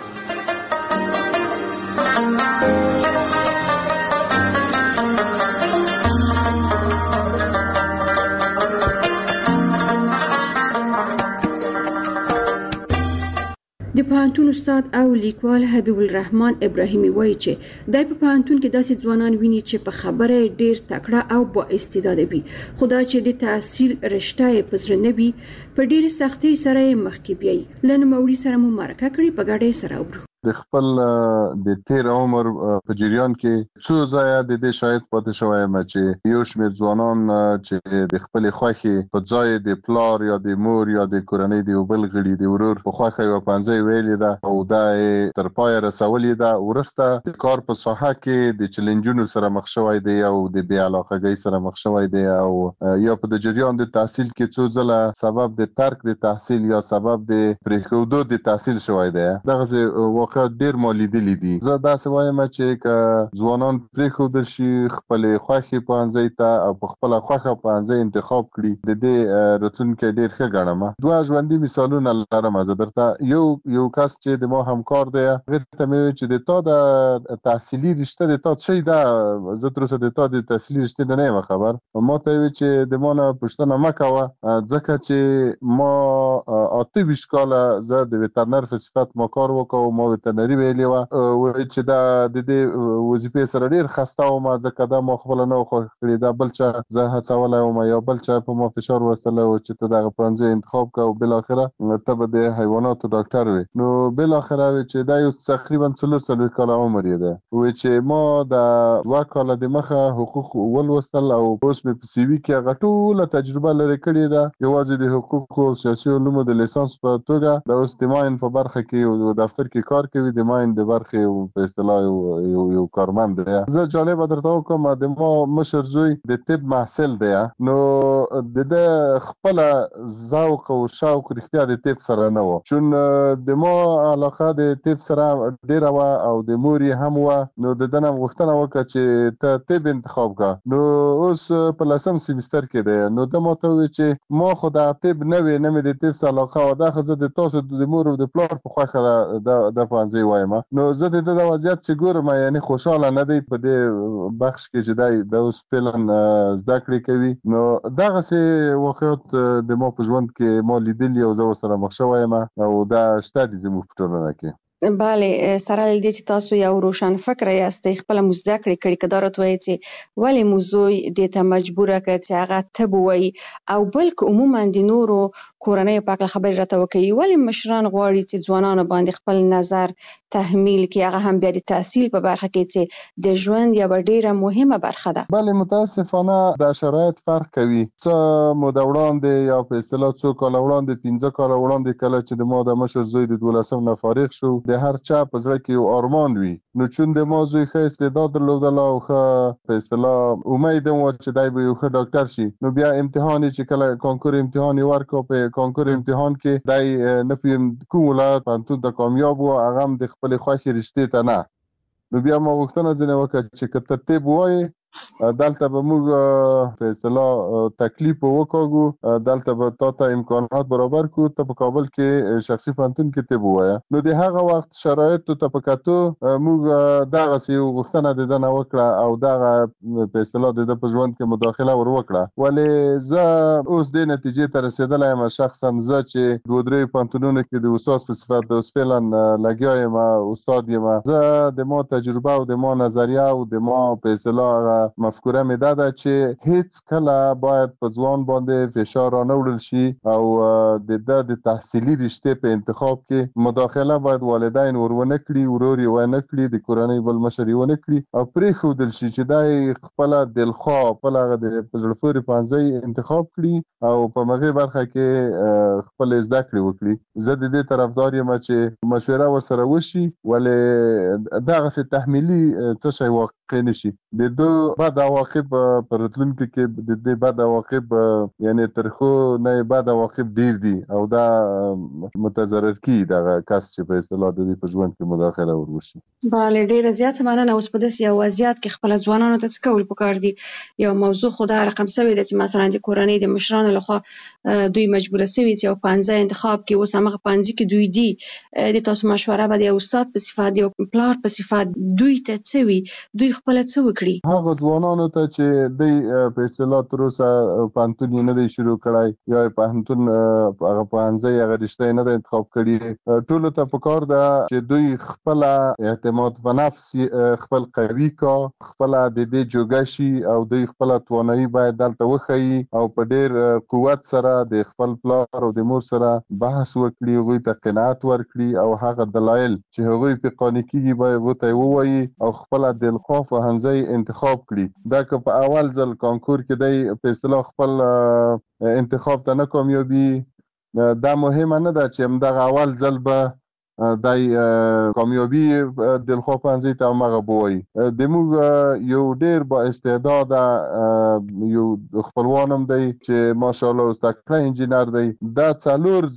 د پوهنتون استاد او لیکوال حبیب الرحمن ابراهیمي وایي چې دای په پوهنتون کې داسې ځوانان ویني چې په خبره ډیر تکړه او با استعداد وي، خدا چې د تحصیل رشته یې په زړه نه وي په ډیر سختۍ سره یې مخکې بیایي. له نوموړي سره مو مرکه کړې، په ګډه سره وګورو. د خپل د تیر عمر په جریان کې څو ځای د دې شاهد پاتې شوم چې یو شمېر ځوانان چې د خپل خوښي په ځای د پلار یا د مور یا د کورنۍ د بل غړي د ورور په خوښه یو پنځه ویلې ده او دا تر پای رسولې ده. ورسته د کار په ساحه کې د چیلنجونو سره مخ شوی دی او د بې علاقګۍ سره مخ شوی دی او یا په د جریان د تحصیل کې څو ځله سبب د ترک د تحصیل یا سبب د پریښودو د تحصیل شوی دی. دغه ډیر مالیدلی دي. زه داسې وایم چې که ځوانان پریښودل شي خپل خوښي پوهنځي ته او په خپل خوښه پوهنځي انتخاب کړي، د دې راتلونکي ډیر ښه ګڼم. دوه ژوندۍ مثالونه لرم. زه درته یو کس چې د ما همکار دی هغه ته مې چې د تا د تحصیلي رشته د تا څه ده، زه تر اوسه د تا د تحصیلي رشته نه یم خبر. ما ته وی چې د ما نه پوښتنه مه کوه ځکه چې ما 28 کاله زه د وترنر په صفت ما کار وکړ، ما وترنري ویلې وه چې دا د دې وظیفې سره ډېر خسته وم ځکه دا ما خپله نه خوښ کړې. دا بل چا زه هڅولی وم یا بل چا په ما فشار وستلی و چې ته دغه پوهنځی انتخاب کړه او بالاخره ته به د حیواناتو ډاکټر وې. نو بالاخره وی چې دا یو تقریبا 4 کاله عمر یې ده. وی چې ما د 2 کاله د مخه حقوق ولوستل او اوس مې په سی وي کې هغه ټوله تجربه لرې کړې ده، یوازې د حقوقو او سیاسي علومو د لیسانس په توګه د اوس د ماین په برخه کې دفتر کې کار کوي، د ماین د برخې په اصطلاح یو کارمند دی. زه جالب درته وکم د ما مشر زوی د طب محصل دی، نو د خپل ذوق او شوق رښتیا د طب سره نه و، چون د ما علاقه د طب سره ډیره و او د مور هم و. نو د دنه غوښتنه وکړه چې ته طب انتخاب کړه. نو اوس په 10م سیمستر کې دی. نو د ما ته وی چې ما خو د طب نه وی، نه مې د طب سره علاقه و، دا خو زه د تاسو د مور او د پلار په خوښه د پوهنځي وایم. نو زه د وضعیت چې ګورم یعنی خوشاله نه دی په دې بخش کې چې د اوس فعلا زده کړې کوي. نو دغسې واقعیت د ما په ژوند کې ما لیدلي او زه ورسره مخ شوی یم او دا شته دي زموږ په ټولنه کې. بله، سره له دې چې تاسو یو روشن فکره یاستئ، خپله مو زده کړې کړي، که دا راته وایي چې ولې مو زوی دې ته مجبوره کړه چې هغه طب ووایي، او بل که عموما د نورو کورنیو په هکله خبرې راته وکړي، ولې مشران غواړي چې ځوانانو باندې خپل نظر تحمیل کړي، هغه هم بیا د تحصیل په برخه کې چې د ژوند یوه ډېره مهمه برخه ده؟ بله، متاسفانه دا شرایط فرق کوي. څه موده وړاندې یا په اصطلاح څو کاله وړاندې 15 کاله وړاندې کله چې د ما د مشر زوی د 12 نه فارغ شو، د هر چا په زړه کې یو ارمان وي. نو چون د ما زوی ښه استعداد درلودل او ښه په اصطلاح امید و چې دی به یو ښه ډاکټر شي، نو بیا امتحان چې کله کانکور امتحان یې ورکړ، په کانکور امتحان کې دی نه پوهېږم کوم ولایت پوهنتون ته کامیاب و، هغه هم د خپلې خوښې رشتې ته نه. نو بیا ما غوښتنه ځینې وکړه چې که ته طب وایې دلته به موږ په اصطلاح تکلیف وکاږو، دلته به تا ته امکانات برابر کړو، ته په کابل کې شخصي پوهنتون کې طب ووایه. نو د هغه وخت شرایطو ته په کتو موږ دغسې یو غوښتنه د ده نه وکړه او دغه په اصطلاح د ده په ژوند کې مداخله ور وکړه. ولې زه اوس دې نتیجې ته رسېدلی یم شخصا، زه چې 2-3 پوهنتونونو کې د استاد په صفت د اوس فعلا لګیا یم، استاد یم. زه د ما تجربه او د ما نظریه او د ما په اصطلاح مفکوره مې دا ده چې هیڅ کله باید په ځوان باندې فشار رانه وړل شي او د تحصیلي رشتې په انتخاب کې مداخله باید والدین ورونه کړي، ورور یې ونه کړي، د کورنۍ بل مشر یې ونه کړي او پرېښودل شي چې دا خپله دلخواه خپل هغه د په زړه پورې پوهنځی انتخاب کړي او په هغې برخه کې خپل زده کړې وکړي. زه د دې طرفدار یم چې مشوره ورسره وشي، ولې دغسې تحمیلي څه شی واقع نه شي. د دو بد عواقب په راتلونکي کې د دې بد عواقب یعنی ترخو نه بد عواقب ډیر دي او دا متضرر کی دغه کس چې په اصطلاح د دې په ژوند کې مداخله وروشي. بله، ډیره زیاته مننه. اوس په داسې یو وضعیت کې خپل ځوانانو ته څه کول پکار دي؟ یو موضوع خو دا رقم شوې ده چې مثلا د کورنۍ د مشرانو لخوا دوی مجبوره شوي چې یو پوهنځی انتخاب کړي. اوس همغه پوهنځي کې دوی دي، د تاسو مشوره به د یو استاد په صفت، د یو پلار په صفت دوی ته څه وي؟ دوی خپله څه وکړي؟ هغه ځوانانو ته چې د په اصطلاح تر اوسه پوهنتون نه دی شروع کړی یا پوهنتون هغه پوهنځی هغه رشته نه دی انتخاب کړی، ټولو ته پکار ده چې دوی خپل اعتماد په نفس خپل قوي کا، خپل د دې جوګه شي او دوی خپل توانایي باید دلته وښيي او په ډیر قوت سره د خپل پلار او د مور سره بحث وکړي، هغوی ته قناعت ورکړي او هغه دلایل چې هغوی په قانع کېږي باید ورته ووایي او خپل دلخواه پوهنځی انتخاب کړي. دا که په اول ځل کانکور کې دی په اصطلاح خپل انتخاب ته نه کامیابي، دا مهمه نه ده چې همدغه اول ځل به دای کامیابی دلخواه پوهنځي ته همغه بوایي. زموږ یو ډیر با استعداده یو خپلوانم دی چې ماشاءالله اوس تکړه انجینر دی، دا څلور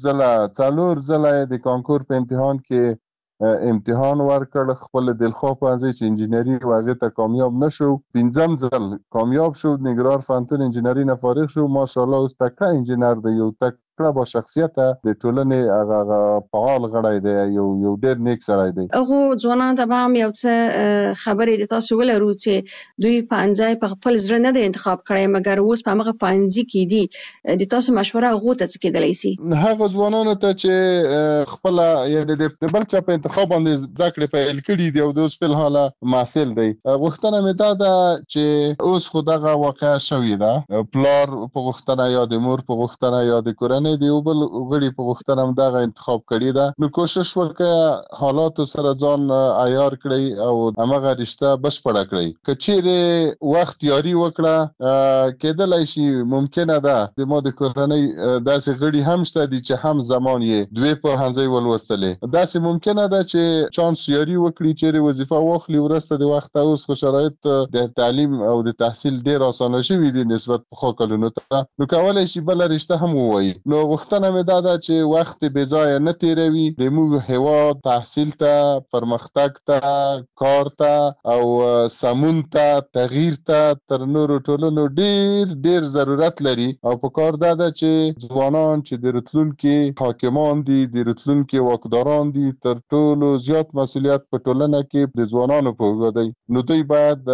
ځله د کانکور په امتحان کې امتحان ورکړ، خپل دلخواه پوهنځي چې انجینري و هغې ته کامیاب نه شو، 5م ځل کامیاب شو، ننګرهار پوهنتون انجینري نه فارغ شو، ماشاءالله اوس تکړه انجینر دی، یو تکړه با شخصیته د ټولنې هغه فعال غړی دی، یو ډیر نیک سړی دی. هغو ځوانانو ته به هم یو څه خبرې د تاسو ولرو چې دوی پوهنځی په خپل زړه نه دی انتخاب کړی مګر اوس په همغه پوهنځي کې دي، د تاسو مشوره هغو ته څه کیدلی شي؟ هغه ځوانانو ته چې خپل یعنې د بل چا په انتخاب باندې زده کړې پیل کړي دي او د اوس په الحاله محصل دی، غوښتنه مې دا ده چې اوس خو دغه واقع شوې ده، پلار په غوښتنه یا د مور په غوښتنه یا د کورنۍ د یو بل غړي په غوښتنه هم دغه انتخاب کړي ده، نو کوشش وکړه حالاتو سره ځان عیار کړئ او همغه رشته بشپړه کړئ. که چیرې وخت یاري وکړه کېدلی شي ممکنه ده د ما د کورنۍ داسې غړي هم شته دي چې هم زمان یې دوی پوهنځی ولوستلې، داسې ممکنه ده چې چانس یاري وکړي چیرې وظیفه واخلي ورسته د وخته. اوس خو شرایط د تعلیم او د تحصیل ډیر اسانه شوي دي نسبت پخوا کلونو ته، نو کولی شي بله رشته هم ووایي. نو غوښتنه مې دا ده چې وخت بې ځایه نه تیروي، د موږ هیواد تحصیل ته، پرمختګ ته، کار ته او سمون ته، تغییر ته تر نورو ټولنو ډیر ضرورت لري او په کار دا ده چې ځوانان چې د راتلونکي حاکمان دي، د راتلونکي واکداران دي، تر ټولو زیات مسؤلیت په ټولنه کې د ځوانانو په اوږه دی، نو دوی باید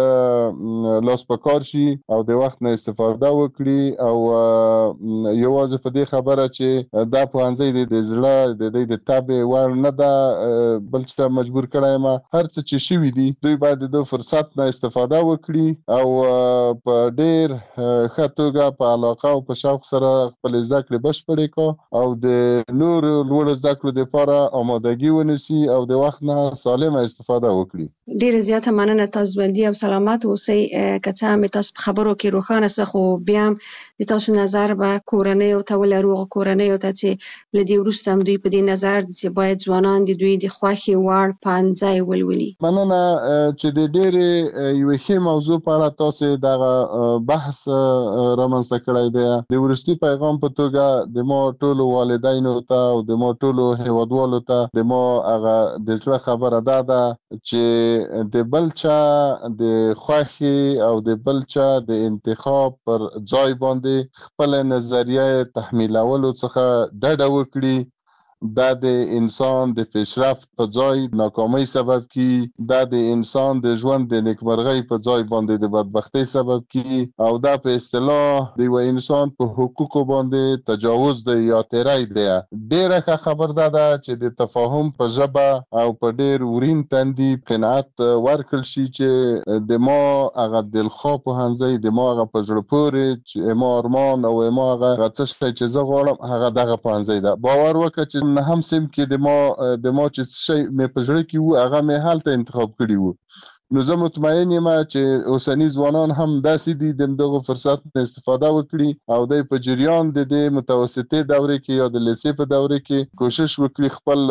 لاس په کار شي او د وخت نه استفاده وکړي او یوازې په دې خبره چې دا پوهنځی د زړه د تابع وړ نه ده بل چې مجبور کړی یم، هر څه چې شوي دي دوی باید د فرصت نه استفاده وکړي او په ډیر ښه توګه په علاقه او په شوق سره خپل زده کړې بشپړې کړو او د نورو لوړو زده کړو لپاره آمادګي ونیسي او د وخت نه سالمه استفاده وکړي. ډیره زیاته مننه، تاسو ژوندي او سلامت اوسئ. که څه هم تاسو په خبرو کې روښانه شوه خو بیا هم د تاسو نظر به کورنیو ته ولرو، کورنیو ته چې له دې وروسته هم دوی په دې نظر دي چې باید ځوانان د دوی د خوښې وړ پوهنځی ولولي. مننه چې د ډېرې یوې ښې موضوع په اړه تاسې دغه بحث رامنځته کړی دی. د وروستي پیغام په توګه د ما ټولو والدینو ته او د ما ټولو هیوادوالو ته د ما هغه د زړه خبره دا ده چې د بل چا د خوښې او د بل چا د انتخاب پر ځای باندې خپل نظریه تحمیلولو څخه ډډه وکړي. دا د انسان د پیشرفت په ځای ناکامۍ سبب کی، دا د انسان د ژوند د نیکمرغۍ په ځای باندې د بدبختۍ سبب کی او دا په اصطلاح د یو انسان په حقوقو باندې تجاوز دی یا تیری دی. ډیره ښه خبر ده چې د تفاهم په ژبه او په ډیر ورین تندي قناعت ورکړل شي چې د ما هغه دلخواه پوهنځی د ما هغه په زړه پورې چې ما ارمان او ما هغه څه شی چې زه غواړم هغه دغه پوهنځی ده. باور وکړه چې نه هم سیم کې د ما چې شی مې په زړه کې وو هغه مې هلته انتخاب کړي وو. نو زه مطمئن یم چې اوسني ځوانان هم داسې دي د دغه فرصت نه استفاده وکړي او د په جریان د متوسطې دورې کې یا د لیسې په دورې کې کوشش وکړي خپل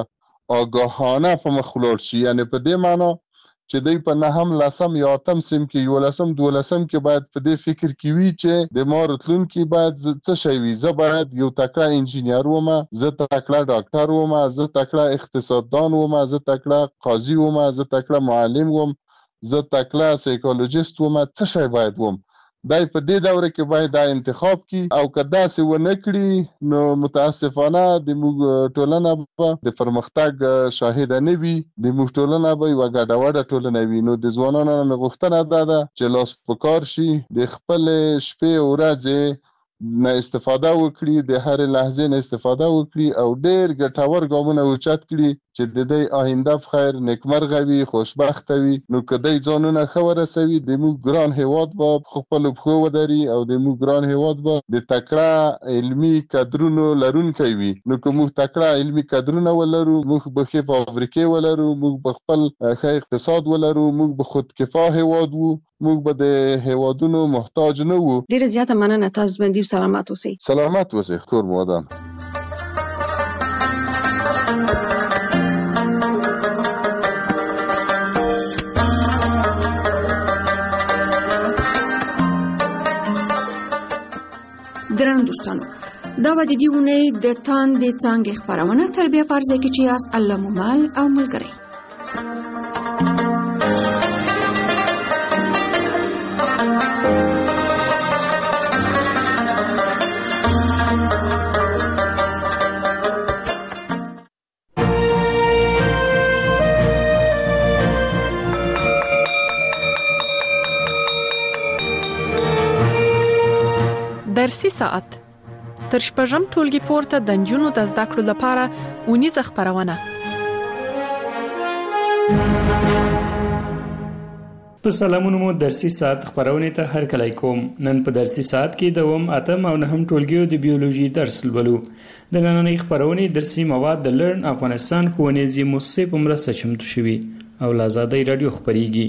آگاهانه په مخ ولاړ شي. یعنی په دې معنی چې دوی په 9م 10م یا 8م سیم کې 11م 12م کې باید په دې فکر کې وي چې د ما راتلونکي باید څه شی وي. زه باید یو تکړه انجینر وم، زه تکړه ډاکټر وم، زه تکړه اقتصاددان وم، زه تکړه قاضي وم، زه تکړه معلم وم، زه تکړه سایکولوژیست وم، څه شی باید وم. دای په دې دوره کې باید دا انتخاب کی او که داسې ونه کړي نو متاسفانه د موږ ټولنه به د پرمختګ شاهده نه وي، د موږ ټولنه به یوه ګډوډه ټولنه وي. نو د ځوانانو نه غوښتنه دا ده چې لاس په کار شي، د خپل شپې او ورځې نه استفاده وکړي، د هر لحظې نه استفاده وکړي او ډېر ګټور ګامونه اوچت کړي چې د دې آینده په خیر نیکمرغه وي، خوشبخته وي. نو که دی ځانونه ښه ورسوي، د موږ ګران هیواد به په خپلو پښو ودري او د موږ ګران هیواد به د تکړه علمي کدرونو لرونکی وي. نو که موږ تکړه علمي کدرونه ولرو، موږ به ښې فابریکې ولرو، موږ به خپل ښه اقتصاد ولرو، موږ به خودکفا هیواد وو، موږ به د هیوادونو محتاج نه وو. ډیره زیاته مننه، تاسو باندې سلامات اوسئ. سلامات اوسئ، کور مو ودان. درنو دوستانو، دا و د دې اونۍ د تاندې څانګې خپرونه. تر بیا په هر ځای کې چې یاست، الله مو مل او ملګری. درسي ساعت تر شپږم ټولګي پورته د نجونو د زده کړو لپاره اونیزه خپرونه. په سلامونو مو درسي ساعت خپرونې ته هرکلی کوم. نن په درسي ساعت کې دوم، اتم او نهم ټولګیو د بیولوژي درس لولو. د نننۍ خپرونې درسي مواد د لرن افغانستان ښوونیزې مؤسسې په مرسته چمتو شوي او له آزادۍ راډیو خپریږي.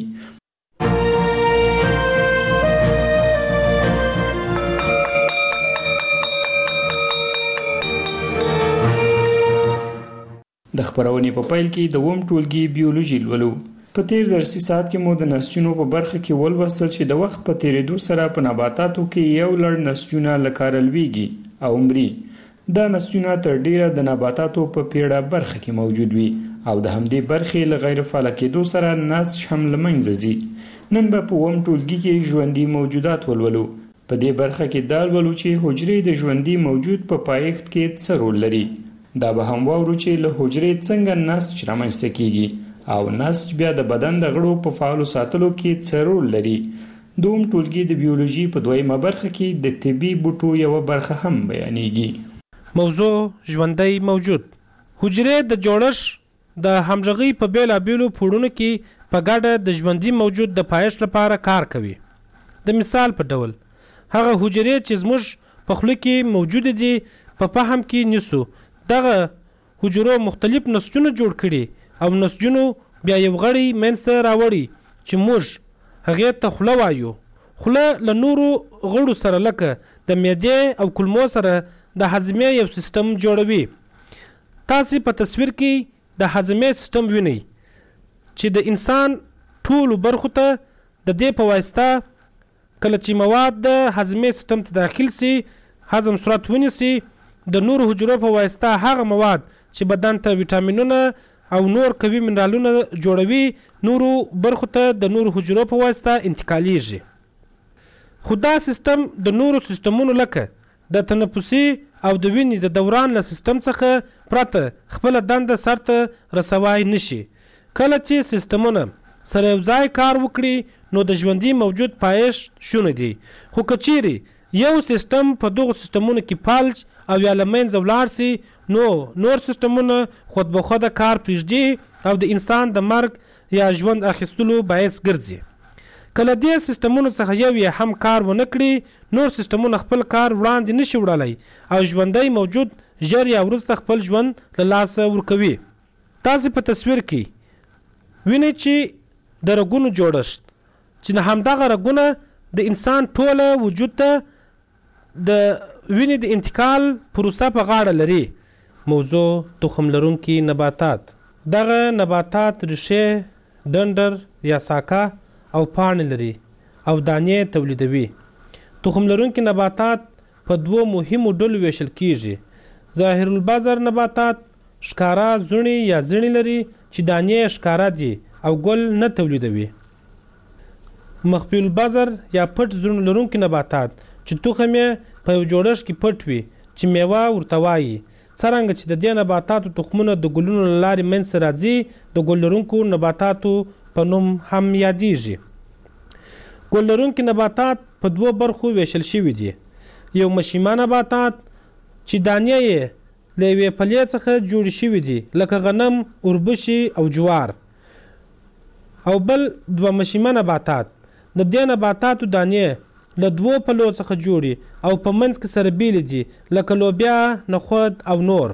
د خپرونې په پیل کې دوم ټولګي بیولوژي لولو. په تیر درسي ساعت کې مو د نسجونو په برخه کې ولوستل چې د وخت په تیریدو سره په نباتاتو کې یو لړ نسجونه لکاره لویږي او مري. دا نسجونه تر ډیره د نباتاتو په پیړه برخه کې موجود وي او د همدې برخې له غیر فعال کېدو سره نسج هم له منځه ځي. نن به په اووم ټولګي کې ژوندي موجودات ولولو. په دې برخه کې دا لولو چې حجرې د ژوندي موجود په پایښت کې څه رول لري. دا به هم واورو چې له حجرې څنګه نسج رامنځته کیږي او نسج بیا د بدن د غړو په فعالو ساتلو کې څه رول لري. دوم ټولګي د بیولوژي په دویمه برخه کې د طبي بوټو یوه برخه هم بیانېږي. موضوع ژوندی موجود. حجرې د جوړښت د همغږۍ په بیلابیلو پوړونو کې په ګډه د ژوندي موجود د پایښت لپاره کار کوي. د مثال په ډول هغه حجرې چې زموږ په خوله کې موجود دي په فهم کې نیسو. دغه حجرو مختلف نسجونه جوړ کړي او نسجونو بیا یو غړی منځته راوړي چې موږ هغې ته خوله وایو. خوله له نورو غړو سره لکه د معدې او کولمو سره د هضمې یو سیستم جوړوي. تاسې په تصویر کې د هضمې سیستم وینئ چې د انسان ټولو برخو ته د دې په واسطه کله چې مواد د هضمې سیستم ته داخل سي، هضم صورت ونیسي، د نورو حجرو په واسطه هغه مواد چې بدن ته ویټامینونه او نور قوي منرالونه جوړوي نورو برخو ته د نورو حجرو په واسطه انتقالیږي. خو دا سیستم د نورو سیستمونو لکه د تنفسي او د وینې د دوران له سیستم څخه پرته خپل دنده سرته رسوای نشي. کله چې سیستمونه سره یو ځای کار وکړي نو د ژوندي موجود پایښت شونه دي. خو که چیرې یو سیستم په دغو سیستمونو کې فلج او یا له منځه ولاړ سي نو نور سیستمونه خود به خوده کار پرېږدي او د انسان د مرګ یا ژوند اخیستلو باعث ګرځي. کله دې سیستمونو څخه یو یې هم کار ونه کړي نور سیستمونه خپل کار وړاندې نشي وړلی او ژوندی موجود ژر یا وروسته خپل ژوند له لاسه ورکوي. تاسې په تصویر کې وینئ چې د رګونو جوړښت چې همدغه رګونه د انسان ټوله وجود ته د وینې د انتقال پروسه په غاړه لري. موضوع تخم لرونکي نباتات. دغه نباتات ریښې، ډنډر یا ساکه او پاڼې لري او دانې تولیدوي. تخم لرونکي نباتات په دوو مهمو ډلو ویشل کیږي. ظاهر البذر نباتات ښکارا زړي یا زړي لري چې دانې ښکارا دي او ګل نه تولیدوي. د ټولو نباتاتو په منځ کې د ریښو او ډنډر یا ساکه او پاڼې مخفي البذر یا پټ زړونه لرونکي نباتات چې تخم یې په یو جوړښت کې پټ وي چې میوه ورته وایي. څرنګه چې د دې نباتاتو تخمونه د ګلونو له لارې منځته راځي د ګل لرونکو نباتاتو په نوم هم یادیږي. ګل لرونکي نباتات په دوو برخو ویشل شوي دي. یو مشیمه نباتات چې دانې یې له یوې پلې څخه جوړې شوي دي لکه غنم، اوربشي او جوار، او بل دوه مشیمه نباتات. د دې نباتاتو دانې له دوو پلو څخه جوړي او په منځ کې سره بیلې دي لکه لوبیا، نخود او نور.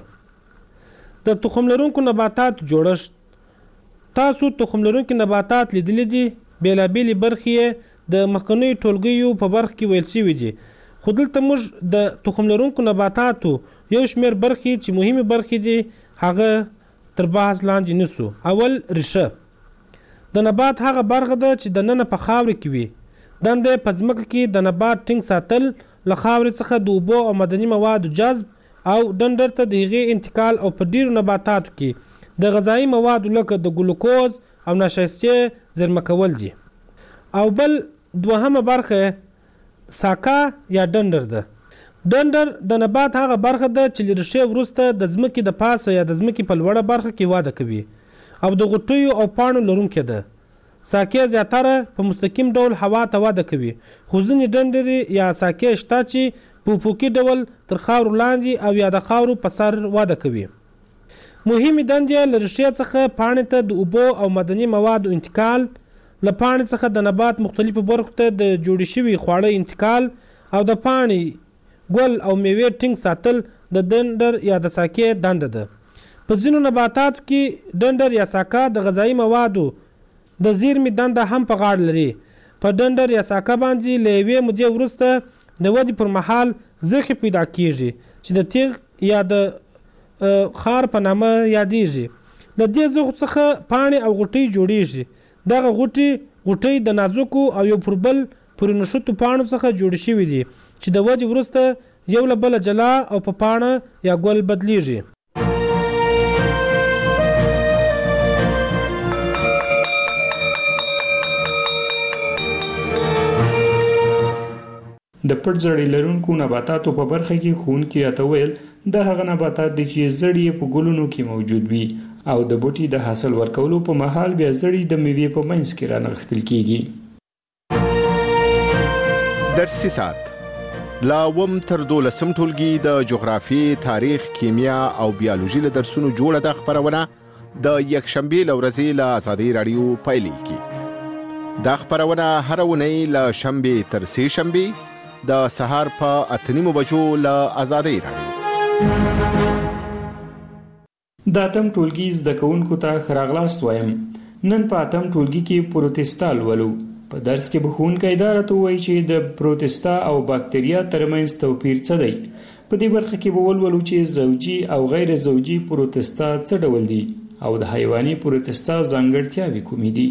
د تخم لرونکو نباتاتو جوړښت. تاسو تخم لرونکي نباتات لیدلی دي. بیلابیلې برخې د مخکنیو ټولګیو په برخه کې ویل شوي دي، خو دلته موږ د تخم لرونکو نباتاتو یو شمېر برخې چې مهمې برخې دي هغه تر بحث لاندې نیسو. اول، ریشه. د نبات هغه برخه ده چې دننه په خاورې کې وي. دنده یې په ځمکه کې د نبات ټینګ ساتل، له خاورې څخه د اوبو او مدني موادو جذب او ډنډر ته د هغې انتقال، او په ډیرو نباتاتو کې د غذایي موادو لکه د ګلوکوز او نشایستې زیرمه کول دي. او بل دوهمه برخه ساکا یا ډنډر ده. ډنډر د نبات هغه برخه ده چې له ریښې وروسته د ځمکې د پاسه یا د ځمکې په لوړه برخه کې وده کوي او د غوټیو او پاڼو لرونکې ده. ساکې زیاتره په مستقیم ډول هوا ته وده کوي، خو ځینې ډنډرې یا ساکې شته چې په افقي ډول تر خاورو لاندې او یا د خاورو په سر وده کوي. مهمې دندې له ریښې څخه پاڼې ته د اوبو او مدني موادو انتقال، له پاڼې څخه د نبات مختلفو برخو ته د جوړې شوي خواړه انتقال، او د پاڼې، ګل او میوې ټینګ ساتل د ډنډر یا د ساکې دنده ده. په ځینو نباتاتو کې ډنډر یا ساکه د غذایي موادو د زیرمې دنده هم په غاړه لري. په ډنډر یا ساکه باندې له یوې مودې وروسته د ودې پر مهال زخې پیدا کیږي چې د تیغ یا د خار په نامه یادیږي. له دې زخو څخه پاڼې او غوټۍ جوړیږي. دغه غوټۍ د نازکو او یو پر بل پورې نښتو پاڼو څخه جوړې شوي دي چې د ودې وروسته یو له بله جلا او په پاڼه یا ګل بدلیږي. د پټ زړې لرونکو نباتاتو په برخه کې ښوونکي راته ویل دا هغه نباتات دي چې زړې په ګلونو کې موجود وي او د بوټي د حاصل ورکولو په مهال بیا زړې د میوې په منځ کې رانغښتل کیږي. درسي ساعت لا وم تر 12 ټولګي د جغرافي، تاریخ، کیمیا او بیولوژي له درسونو جوړه د خبرونه د یکشنبه لورځي له آزادۍ رادیو پایلیږي. دا خبرونه هر ونی له شنبه تر سه شنبه د سهار په 8:30 بجو له آزادۍ رادیو. د اتم ټولګي زده کوونکو ته ښه راغلاست وایم. نن په اتم ټولګي کې پروتستا لولو. په درس کې به ښوونکی دا راته ووایي چې د پروتستا او باکتریا ترمنځ توپیر څه دی. په دې برخه کې به ولولو چې زوجي او غیر زوجي پروتستا څه ډول دي او د حیواني پروتستا ځانګړتیاوې کومې دي.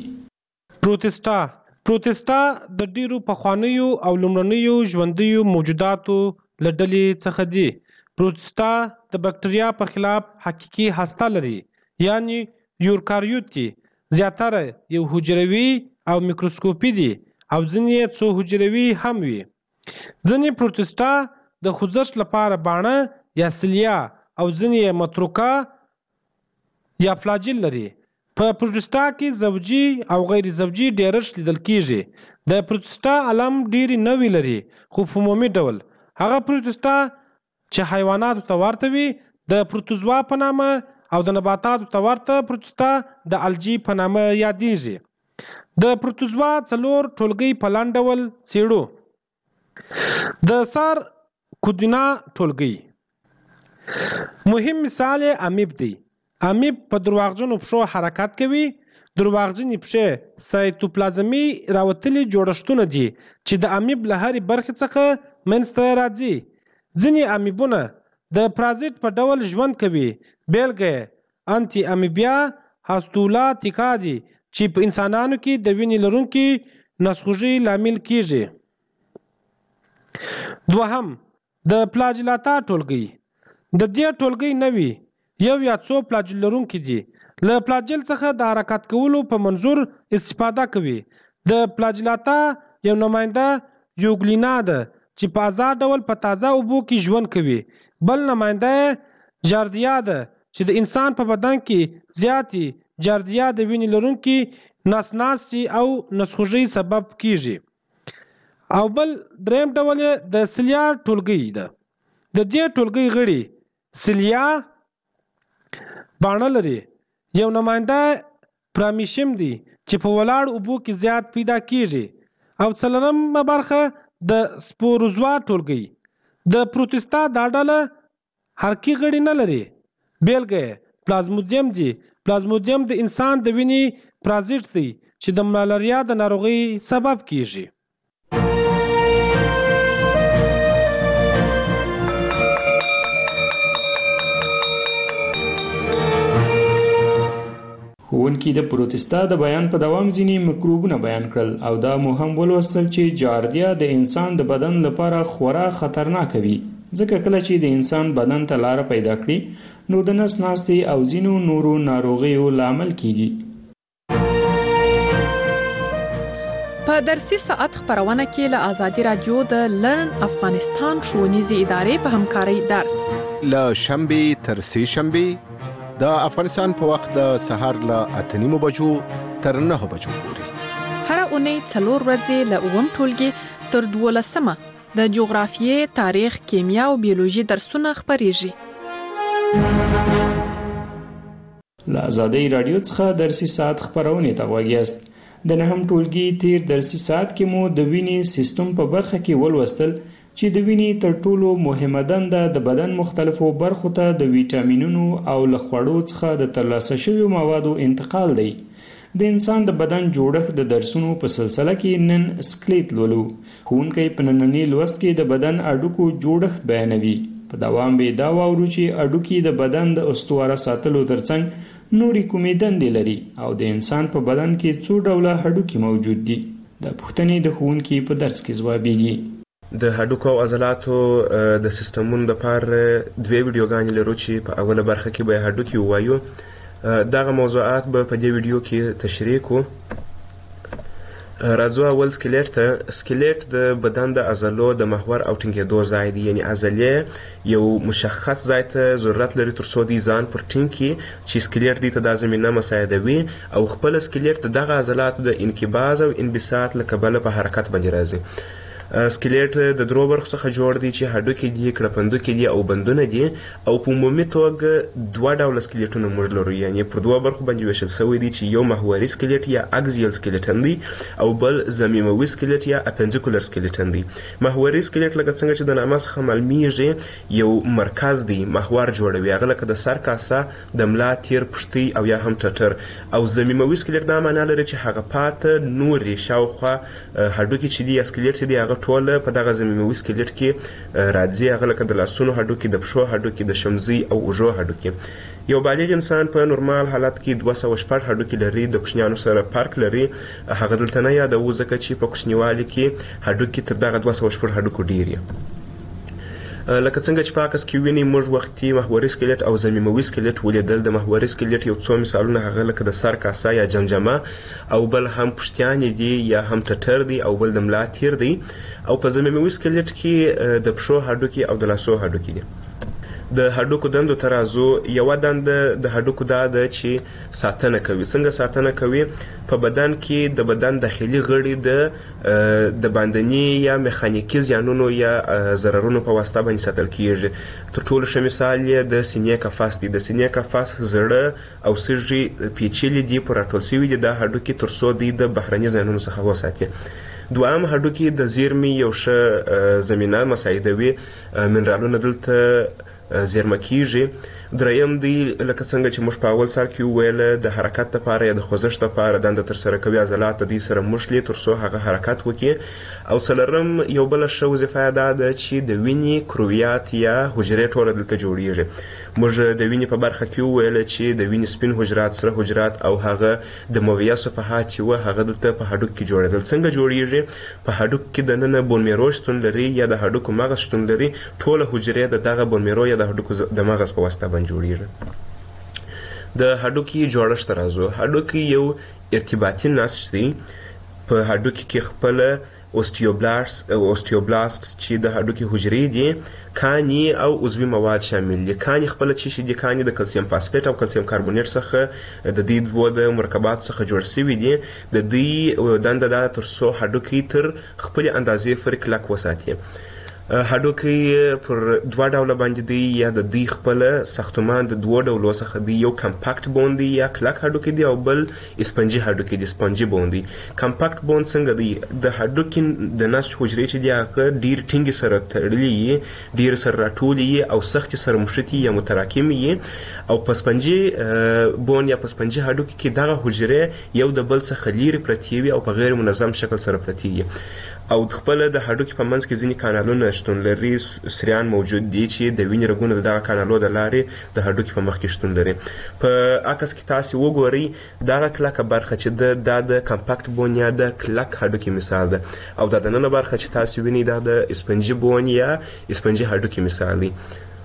پروتستا د ډیرو پخوانیو او لومړنیو ژوندیو موجوداتو له ډلې څخه دي. پروتستا د بکټریا په خلاف حقیقي هسته لري، یعنی یوکاریوت دي. زیاتره یو حجروي او میکروسکوپي دي او ځینې څو حجروي هم وي. ځینې پروتستا د خوځښت لپاره باڼه یا سیلیا او ځینې متروکه یا فلاجیل لري. په پروتستا کې زوجي او غیر زوجي ډیرښت لیدل کیږي. د پروتستا علم ډیری نوی لري، خو په عمومي ډول هغه پروتستا چې حیواناتو ته ورته وي د پروتوزوا په نامه او د نباتاتو ته ورته پروتستا د الجی په نامه یادیږي. د پروتوزوا 4 ټولګي په لاندې ډول څېړو. د سار کودینا ټولګي مهم مثال امیب دی. امیب په درواغجنو پښو حرکت کوي. درواغجنې پښې سایتوپلازمي راوتلي جوړښتونه دي چې د امیب له هرې برخې څخه منځته راځي. ځینې امیبونه د پرازیت په ډول ژوند کوي. بیلګه انټي امیبیا هاستولاتیکا دي چې په انسانانو کې د وینې لرونکي نسخوږي لامل کیږي. دوهم، د پلاجلاتا ټولګي. د دې ټولګي نوي یو یا څو پلاجل لرونکي دي. له پلاجل څخه د حرکت کولو په منظور استفاده کوي. د پلاجلاتا یو نماینده یوګلینا ده چې په آزاد ډول په تازه اوبو کې ژوند کوي. بل نماینده جاردیا ده چې د انسان په بدن کې زیاتی جاردیا د وینې لرونکي نسناسي او نسخوږي سبب کیږي. او بل دریم ډول د سلیا ټولګي ده. د دې ټولګي غړي سلیا باڼه لري. یو نماینده پرامیشم دی چې په ولاړ اوبو کې زیات پیدا کیږي. او څلورمه برخه د سپوروزوا ټولګي. د پروتستا دا ډله حرکي غړي نه لري. بیلګه پلازمودیم دی. پلازمودیم د انسان د وینې پرازیت دی چې د ملاریا د ناروغي سبب کیږي. ښوونکي د پروتستا د بیان په دوام ځینې میکروبونه بیان کړل او دا مو هم ولوستل چې جاردیا د انسان د بدن لپاره خورا خطرناک وي، ځکه کله چې د انسان بدن ته لاره پیدا کړي نو د نس ناستي او ځینو نورو ناروغیو لامل کیږي. په درسي ساعت خبرونه کې له آزادي رادیو د لرن افغانستان ښوونیزې ادارې په همکارۍ درس له شنبې تر سې شنبې د افغانستان په وخت د سهار له 8:30 بجو تر 9 بجو پورې. هر اونۍ 4 ورځې له 9 ټولګي تر 12 د جغرافیې، تاریخ، کیمیا او بیولوژي درسونه خبريږي. له آزادي رادیو څخه درسي ساعت خبرونه ته وګیاست. د 9 ټولګي تیر درسي ساعت کې مو د وینې سیستم په برخه کې ولوستل چې د وینې تر ټولو مهمه دنده د بدن مختلفو برخو ته د ویټامینونو او له خوړو څخه د ترلاسه شویو موادو انتقال دی. د انسان د بدن جوړښت د درسونو په سلسله کې نن سکلیټ لولو. ښوونکی په ننني لوست کې د بدن اډوکو جوړښت بیانوي. په دوام به دا واورو چې اډوکي د بدن د استواره ساتلو ترڅنګ نورې کومې دندې لري او د انسان په بدن کې څو ډوله هډوکي موجود دي. د پوښتنې د ښوونکي په درس کې ځوابیږي. د هډوکو او عضلاتو د سیستمونو لپاره دوه ویډیوګانې لرو چې په اوله برخه کې به هډوکي ووایو. دغه موضوعات به په دې ویډیو کې تشریح کوو. راځو اول سکلیټ ته. سکلیټ د بدن د عضلو د محور او ټینګېدو ځای دی، یعنی عضلې یو مشخص ځای ته ضرورت لري تر څو دی ځان پر ټینګ کړي چې سکلیټ دی ته دا زمینه مساعدوي او خپل سکلیټ د دغه عضلاتو د انقباض او انبساط له کبله په حرکت باندې راځي. سکلیټ د درو برخو څخه جوړ دی چې هډوکي دي، کړپندوکي دي او بندونه دي. او په عمومي توګه دوه ډوله سکلیټونه موږ لرو، یعنی پر دوه برخو باندې ویشل شوی دي چې یو محوري سکلیټ یا اکزیل سکلیټن دی او بل ضمیموي سکلیټ یا اپنډیکولر سکلیټن دی. محوري سکلیټ لکه څنګه چې د نامه څخه معلومیږي یو مرکز دی، محور جوړوي، هغه لکه د سر کاسه، د ملا تیر، پښتۍ او یا هم ټټر. او ضمیموي سکلیټ دا معنی لري چې هغه پاته نورې شاوخوا هډوکي چې دي یا سکلیټ چې دی هغه ټول په دغه ضمیموي سکلیټ کې راځي، هغه لکه د لاسونو هډوکي، د پښو هډوکي، د شمزي او اوږو هډوکي. یو بالغ انسان په نورمال حالت کې 206 هډوکي لري، د کوچنیانو سره فرق لري. هغه دلته نه یادوو ځکه چې په کوچنیوالي کې هډوکي تر دغه 206 هډوکو ډیر دي. لکه څنګه چې په عکس کې ویني موږ وختي محوري سکلیټ او ضمیموي سکلیټ ولیدل. د محوري سکلیټ یو څو مثالونه هغه لکه د سر کاسه یا جمجمه او بل هم پښتیانې دي یا هم ټټر دی او بل د ملا تیر دی. او په ضمیموي سکلیټ کې د پښو هډوکي او د لاسو هډوکي دي. د هډوکو دندو ته راځو. یوه دنده د هډوکو دا ده چې ساتنه کوي. څنګه ساتنه کوي؟ په بدن کې د بدن داخلي غړي د باندني یا میخانیکي زیانونو یا ضررونو په واسطه باندې ساتل کیږي. تر ټولو ښه مثال یې د سینې قفس دی. د سینې قفس زړه او سږي پیچلي دي، پر راټول شوي دي دا هډوکي تر څو دی د بهرني زیانونو څخه وساتي. دوام هډوکي د زیرمې یو ښه زمینه مساعدوي، منرالونه دلته زیرمه کیږي. دریم دی لکه څنګه چې موږ په اول سر کې وویل د حرکت لپاره یا د خوځښت لپاره دنده ترسره کوي، عضلات د دې سره مښلي تر څو هغه حرکت وکړي. او څلورم یو بله ښه وظیفه دا ده چې د وینې کرویات یا حجرې ټوله دلته جوړیږي. موږ د وینې په برخه کې وویل چې د وینې سپین حجرات، سره حجرات او هغه د مویه صفحات چې وه هغه دلته په هډوکو کې جوړېدل. څنګه جوړیږي؟ په هډوکو کې دننه بون میرو شتون لري یا د هډوکو مغز شتون لري. ټوله حجرې د دغه بون میرو یا د هډوکو د مغز په واسطه باندې جوړیږي. د هډوکي جوړښت راځو. هډوکي یو ارتباطي نسج دی په هډوکي کې خپل اوستیوبلاست چې د هډوکي حجرې دي کاني او عضوي مواد شامل دي. کاني خپل چې دي کاني د کلسیم فاسفیټ او کلسیم کاربونیټ څخه د دې دوه د مرکبات څخه جوړ شوي دي. د دې دنده دا تر څو هډوکي تر خپل اندازې پورې کلک وساتي. هډوکي پر دوه ډوله باندې دی، یا د دې خپل ساختمان د دوه ډولو څخه دی. یو کمپاکټ بون دی یا کلک هډوکي دی، او بل اسپنجي هډوکي دی، سپنجي بون دی. کمپاکټ بون څنګه دی؟ د هډوکي د نسج حجرې چې دی هغه ډیر ټینګ سره تړلي وي، ډیر سره راټولي او سخت سره مشتي یا متراکم وي. او په سپنجي بون یا په سپنجي هډوکي کې دغه حجرې یو د بل څخه لري پرتې وي او په غیر منظم شکل سره پرتې وي. او خپل د هډوکي په منځ کې ځینې کانالونه شتون لري، سریان موجود دي چې د وینې رګونو د دغه کانالو د لارې د هډوکي په مخ کې شتون لري. په عکس کې تاسو وګورئ دغه کلکه برخه چې د کمپاکټ بون یا د کلک هډوکي مثال ده، او د دننه برخه چې تاسو وینئ دا د اسپنجي بون یا اسپنجي هډوکي مثال دی.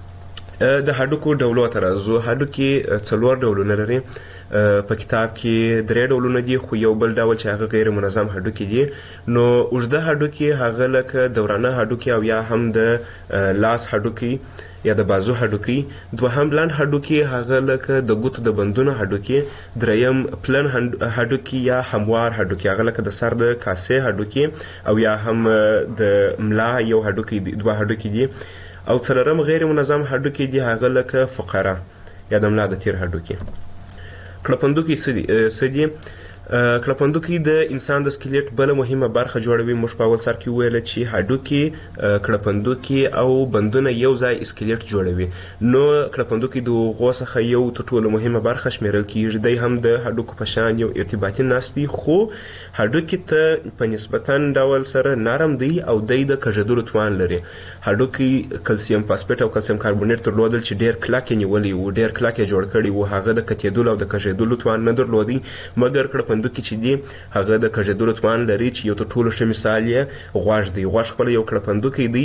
د هډوکو ډولو ته راځو. هډوکي 4 ډولونه لري. په کتاب کې 3 ډولونه دي، خو یو بل ډول چې هغه غیر منظم هډوکي دي. نو اوږده هډوکي هغه لکه دورانه هډوکي او یا هم د لاس هډوکي یا د بازو هډوکي. دوهم لنډ هډوکي هغه لکه د ګوتو د بندونو هډوکي. دریم پلن هډوکي یا هموار هډوکي هغه لکه د سر د کاسې هډوکي او یا هم د ملا یو هډوکي دي، 2 هډوکي دي. او څلورم غیر منظم هډوکي دي هغه لکه فقره یا د ملا د تیر هډوکي. کلپندوکي څه دي؟ کلپندوکي د انسان د سکلیټ بل مهمه برخه جوړوي. موږ په اول سر کې ویل چې هډوکي، کلپندوکي او بندونه یو ځای سکلیټ جوړوي. نو کلپندوکي د هغو څخه یو تر ټولو مهمه برخه شمیرل کیږي. دی هم د هډوکو په شان یو ارتباطي نسج دی، خو هډوکي ته په نسبتا ډول سره نرم دی او دی د کږېدلو توان لري. هډوکي کلسیم فاسفیټ او کلسیم کاربونیټ درلودل چې ډیر کلک یې نیولي وو، ډیر کلک یې جوړ کړي وو. هغه د کتېدلو او د کږېدلو توان نه درلودي، مګر کلپندوکي چې دی هغه د کږېدلو توان لري، چې یو تر ټولو ښه مثال یې غوږ دی. غوږ خپل یو کلپندوکي دی،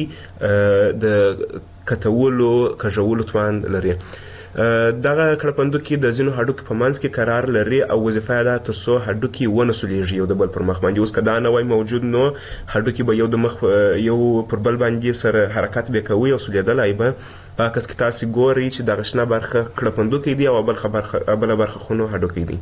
د کتولو کږولو توان لري. دغه کلپندوکي د ځینو هډوکي په منځ کې قرار لري او وظیفه یې ده تر څو هډوکي ونه سولیږي یو د بل پر مخ باندې. اوس که دا نه وای موجود نو هډوکي به یو د مخ یو پر بل باندې سره حرکت به کوي او سولیدلی به. په عکس کې تاسې ګورئ چې دغه شنه برخه کلپندوکي دی او بله برخه خو نو هډوکي دی.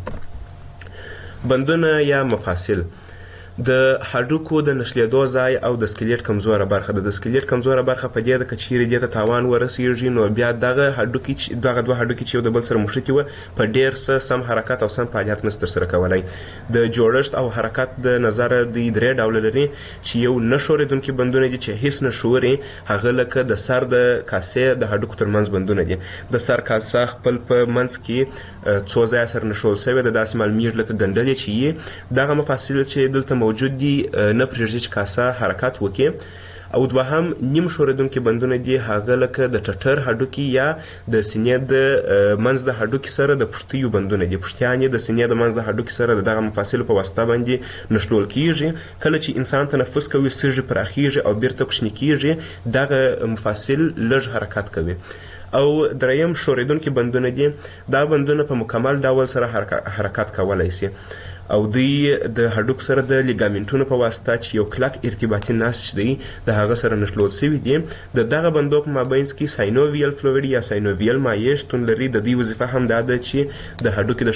بندونه یا مفاصل د هډوکو د نښلېدو ځای او د سکلیټ کمزوره برخه ده. د سکلیټ کمزوره برخه په دې ده که چیرې دې ته تاوان ورسېږي نو بیا دغه دوه هډوکي چې یو د بل سره مښتي وه په ډېر څه سم حرکت او سم فعالیت نشي ترسره کولی. د جوړښت او حرکت د نظره دوی 3 ډوله لري چې یو نه ښورېدونکي بندونه دي چې هیڅ نه ښوري. هغه لکه د سر د کاسې د هډوکو ترمنځ بندونه دي. د سر کاسه خپل په منځ کې څو ځایه سره نښول شوې ده، داسې معلومیږي لکه ګنډلې چې یي. دغه مفاصل چې دلته موجود دي نه پرېږدي چې کاسه حرکت وکړي. او دوهم نیم ښورېدونکي بندونه دي، هغه لکه د ټټر هډوکي یا د سینې د منځ د هډوکي سره د پښتیو بندونه دي. پښتیان یې د سینې د منځ د هډوکي سره د دغه مفاصلو په واسطه باندې نښلول کیږي. کله چې انسان تنفس کوي سږي پراخیږي او بیرته کوچني کیږي، دغه مفاصل لږ حرکت کوي. او دریم ښورېدونکي بندونه دي. دا بندونه په مکمل ډول سره حرکت کولی شي او دوی د هډوکو سره د لیګامنټونو په واسطه چې یو کلک ارتباطي نسج دی د هغه سره نښلول شوي دي. د دغه بندو په مابینځ کې ساینوویل فلویډ یا ساینوویل مایع شتون لري. د دې وظیفه هم دا ده چې د هډوکي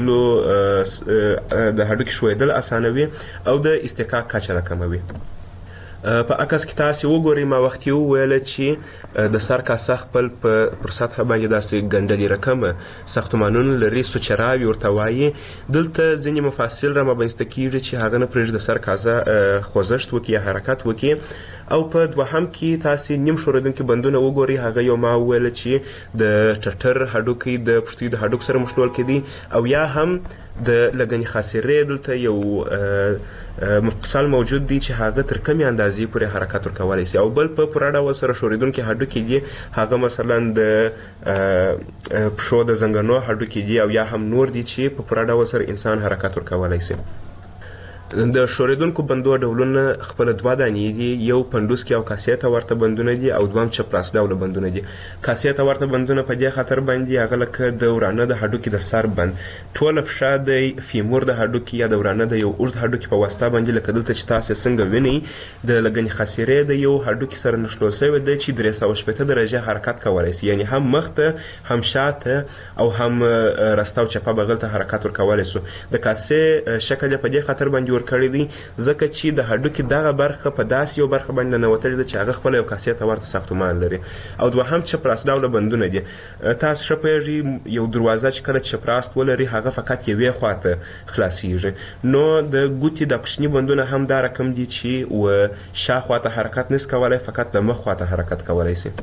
د هډوکي ښویېدل اسانوي او د اصطکاک کچه راکموي. په عکس کې تاسې وګورئ، ما وختي وویله چې د سر کاسه خپل پر سطحه باندې داسې ګنډلې رقمه ساختمانونه لري، سوچراوي ورته وایي. دلته ځینې مفاصل را مابینځته کیږي چې هغه نه پرېږدي د سر کاسه خوځښت وکړي یا حرکت وکړي. او په دوهم کې تاسې نیم ښورېدونکي بندونه وګورئ، هغه یو ما وویله چې د ټټر هډوکي د پښتیو د هډوکو سره مښلول کېدي. او یا هم د لګنې خاصرې دلته یو مفصل موجود دی چې هغه تر کمې اندازې پورې حرکت ورکولی شي. او بل په پوره ډول سره ښورېدونکي هډوکي دي، هغه مثلا د پښو د زنګنو هډوکي دي او یا هم نور دي چې په پوره ډول سره انسان حرکت ورکولی شي. د شوریدونکو بندو ډولونه خپل دوه دانې دي، یو پندوس کې او کاسې ته ورته بندونه دي او دویم چپراس ډوله بندونه دي. کاسې ته ورته بندونه په دې خاطر باندې هغه لکه د ورانه د هډوکي د سر بند، ټوله پښه د فیمور د هډوکي یا د ورانه د یو اوږد هډوکي په واسطه باندې لکه دلته چې تاسې څنګه وینئ د لګنې خاصرې د یو هډوکي سره نښلول شوی دی چې 360 درجه حرکت کولی شي، یعنی هم مخ ته هم شاته او هم راسته او چپه بغل ته حرکت ورکولی شو. د کاسې شکل په دې خاطر باندې ورکړی دی ځکه چې د هډوکي دغه برخه په داسې یو برخه باندې ننوتلې ده چې هغه خپله یو کاسې ته ورته ساختمان لري. او دوهم چپراس ډوله بندونه دي. تاسو ښه پوهېږئ یو دروازه چې کله چپراست ولري هغه فقط یوې خواته خلاصیږي، نو د ګوتې د کوچني بندونه هم دا رقم دي چې شاخوا ته حرکت نس کولی، فقط د مخ خواته حرکت کولی شي.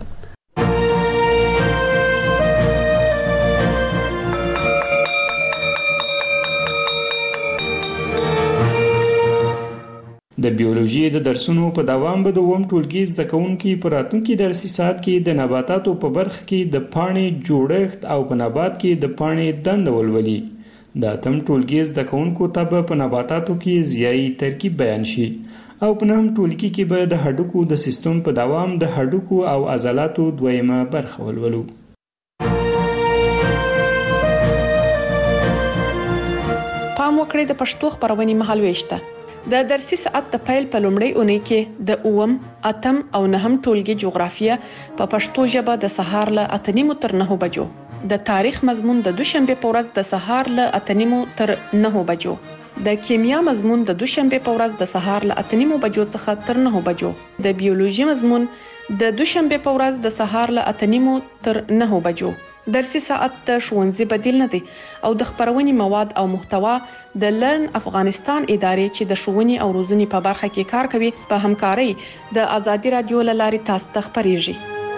د بیولوژي د درسونو په دوام به د اووم ټولګي زده کوونکي په راتلونکي درسي ساعت کې د نباتاتو په برخه کې د پاڼې جوړښت او په نبات کې د پاڼې دنده ولولي. د اتم ټولګي زده کوونکو ته به په نباتاتو کې ضیایي ترکیب بیان شي او په نهم ټولګي کې به د هډوکو د سیستم په دوام د هډوکو او عضلاتو دویمه برخه ولولو. پام وکړئ د پښتو خبرونې مهالويش ته. د درسي ساعت د پیل په لومړۍ اونۍ کې د اووم، اتم او نهم ټولګي جغرافیه په پښتو ژبه د سهار له 8:30 تر 9 بجو، د تاریخ مضمون د دوشنبه په ورځ د سهار له 8:30 تر 9 بجو، د کیمیا مضمون د دوشنبه په ورځ د سهار له 8:30 بجو څخه تر 9 بجو، د بیولوژي مضمون د دوشنبه په ورځ د سهار له 8:30 تر 9 بجو. درسي ساعت د ښوونځي بدیل نه دی او د خبرونې مواد او محتوا د لرن افغانستان ادارې چې د ښوونې او روزنې په برخه کې کار کوي په همکارۍ د ازادي رادیو له لارې تاسو ته خبرېږي.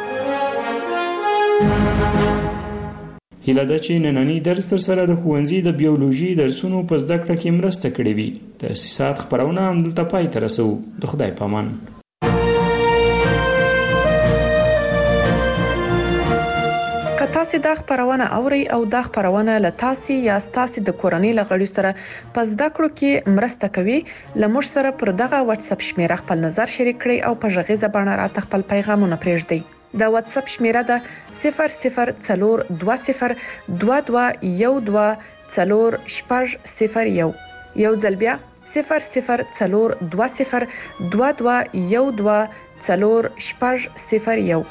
هیله ده چې نننی درس سره د ښوونځي د بیولوژي درسونو په زده کړه کې مرسته کړې وي. درسي ساعت خبرونه همدلته پای ته رسوو. د خدای په امان. که تاسو دا خبرونه اورئ او دا خبرونه له تاسو یا تاسو د کورنۍ لغړي سره په زده کړو کې مرسته کوي، لمر سره پر دغه واتس اپ شمیره خپل نظر شریک کړئ او په ژغیزه باندې راته خپل پیغامونه پرېږدئ. د واتس اپ شمیره ده 002012124001. یو ځل بیا 002012124001.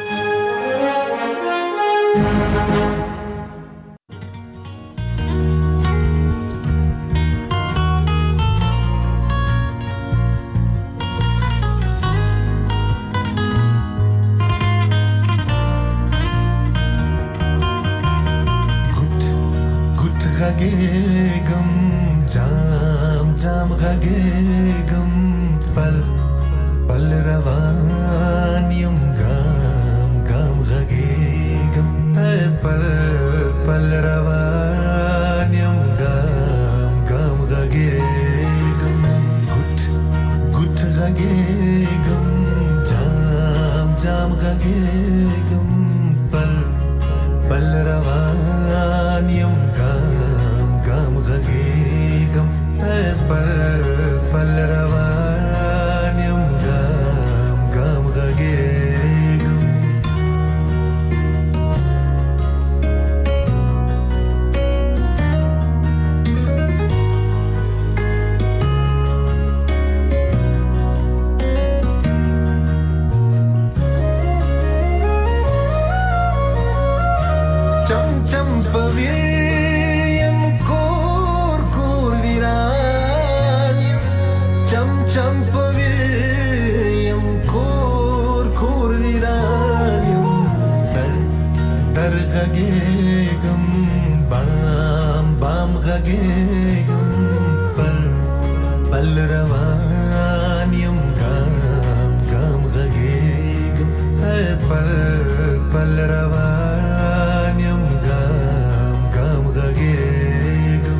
غږېږم جام جام غږېږم پل پل روان یم ګام ګام غږېږم پل پل روان یم ګام ګام غږېږم ګوت ګوت غږېږم جام جام غږېږم پل پل روان یم غږېږم پل پل روان یم ګام ګام غږېږم. چم چم پوي چم پویم کور کور ویرانیم در غږېږم بام بام غږېږم پل پل روان یم ګام ګام غږېږم پل پل روان یم ګام ګام غږېږم.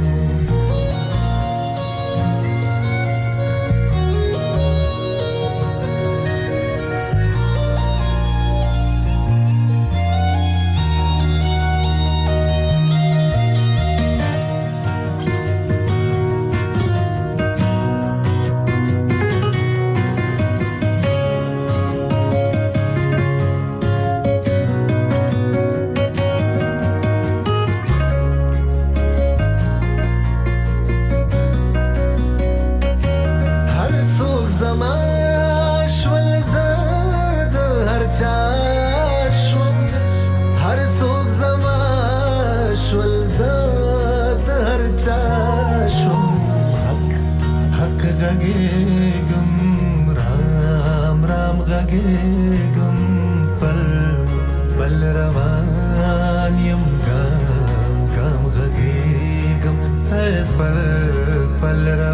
غږېږم رام رام غږېږم پل پل روان یم ګام ګام غږېږم پل پل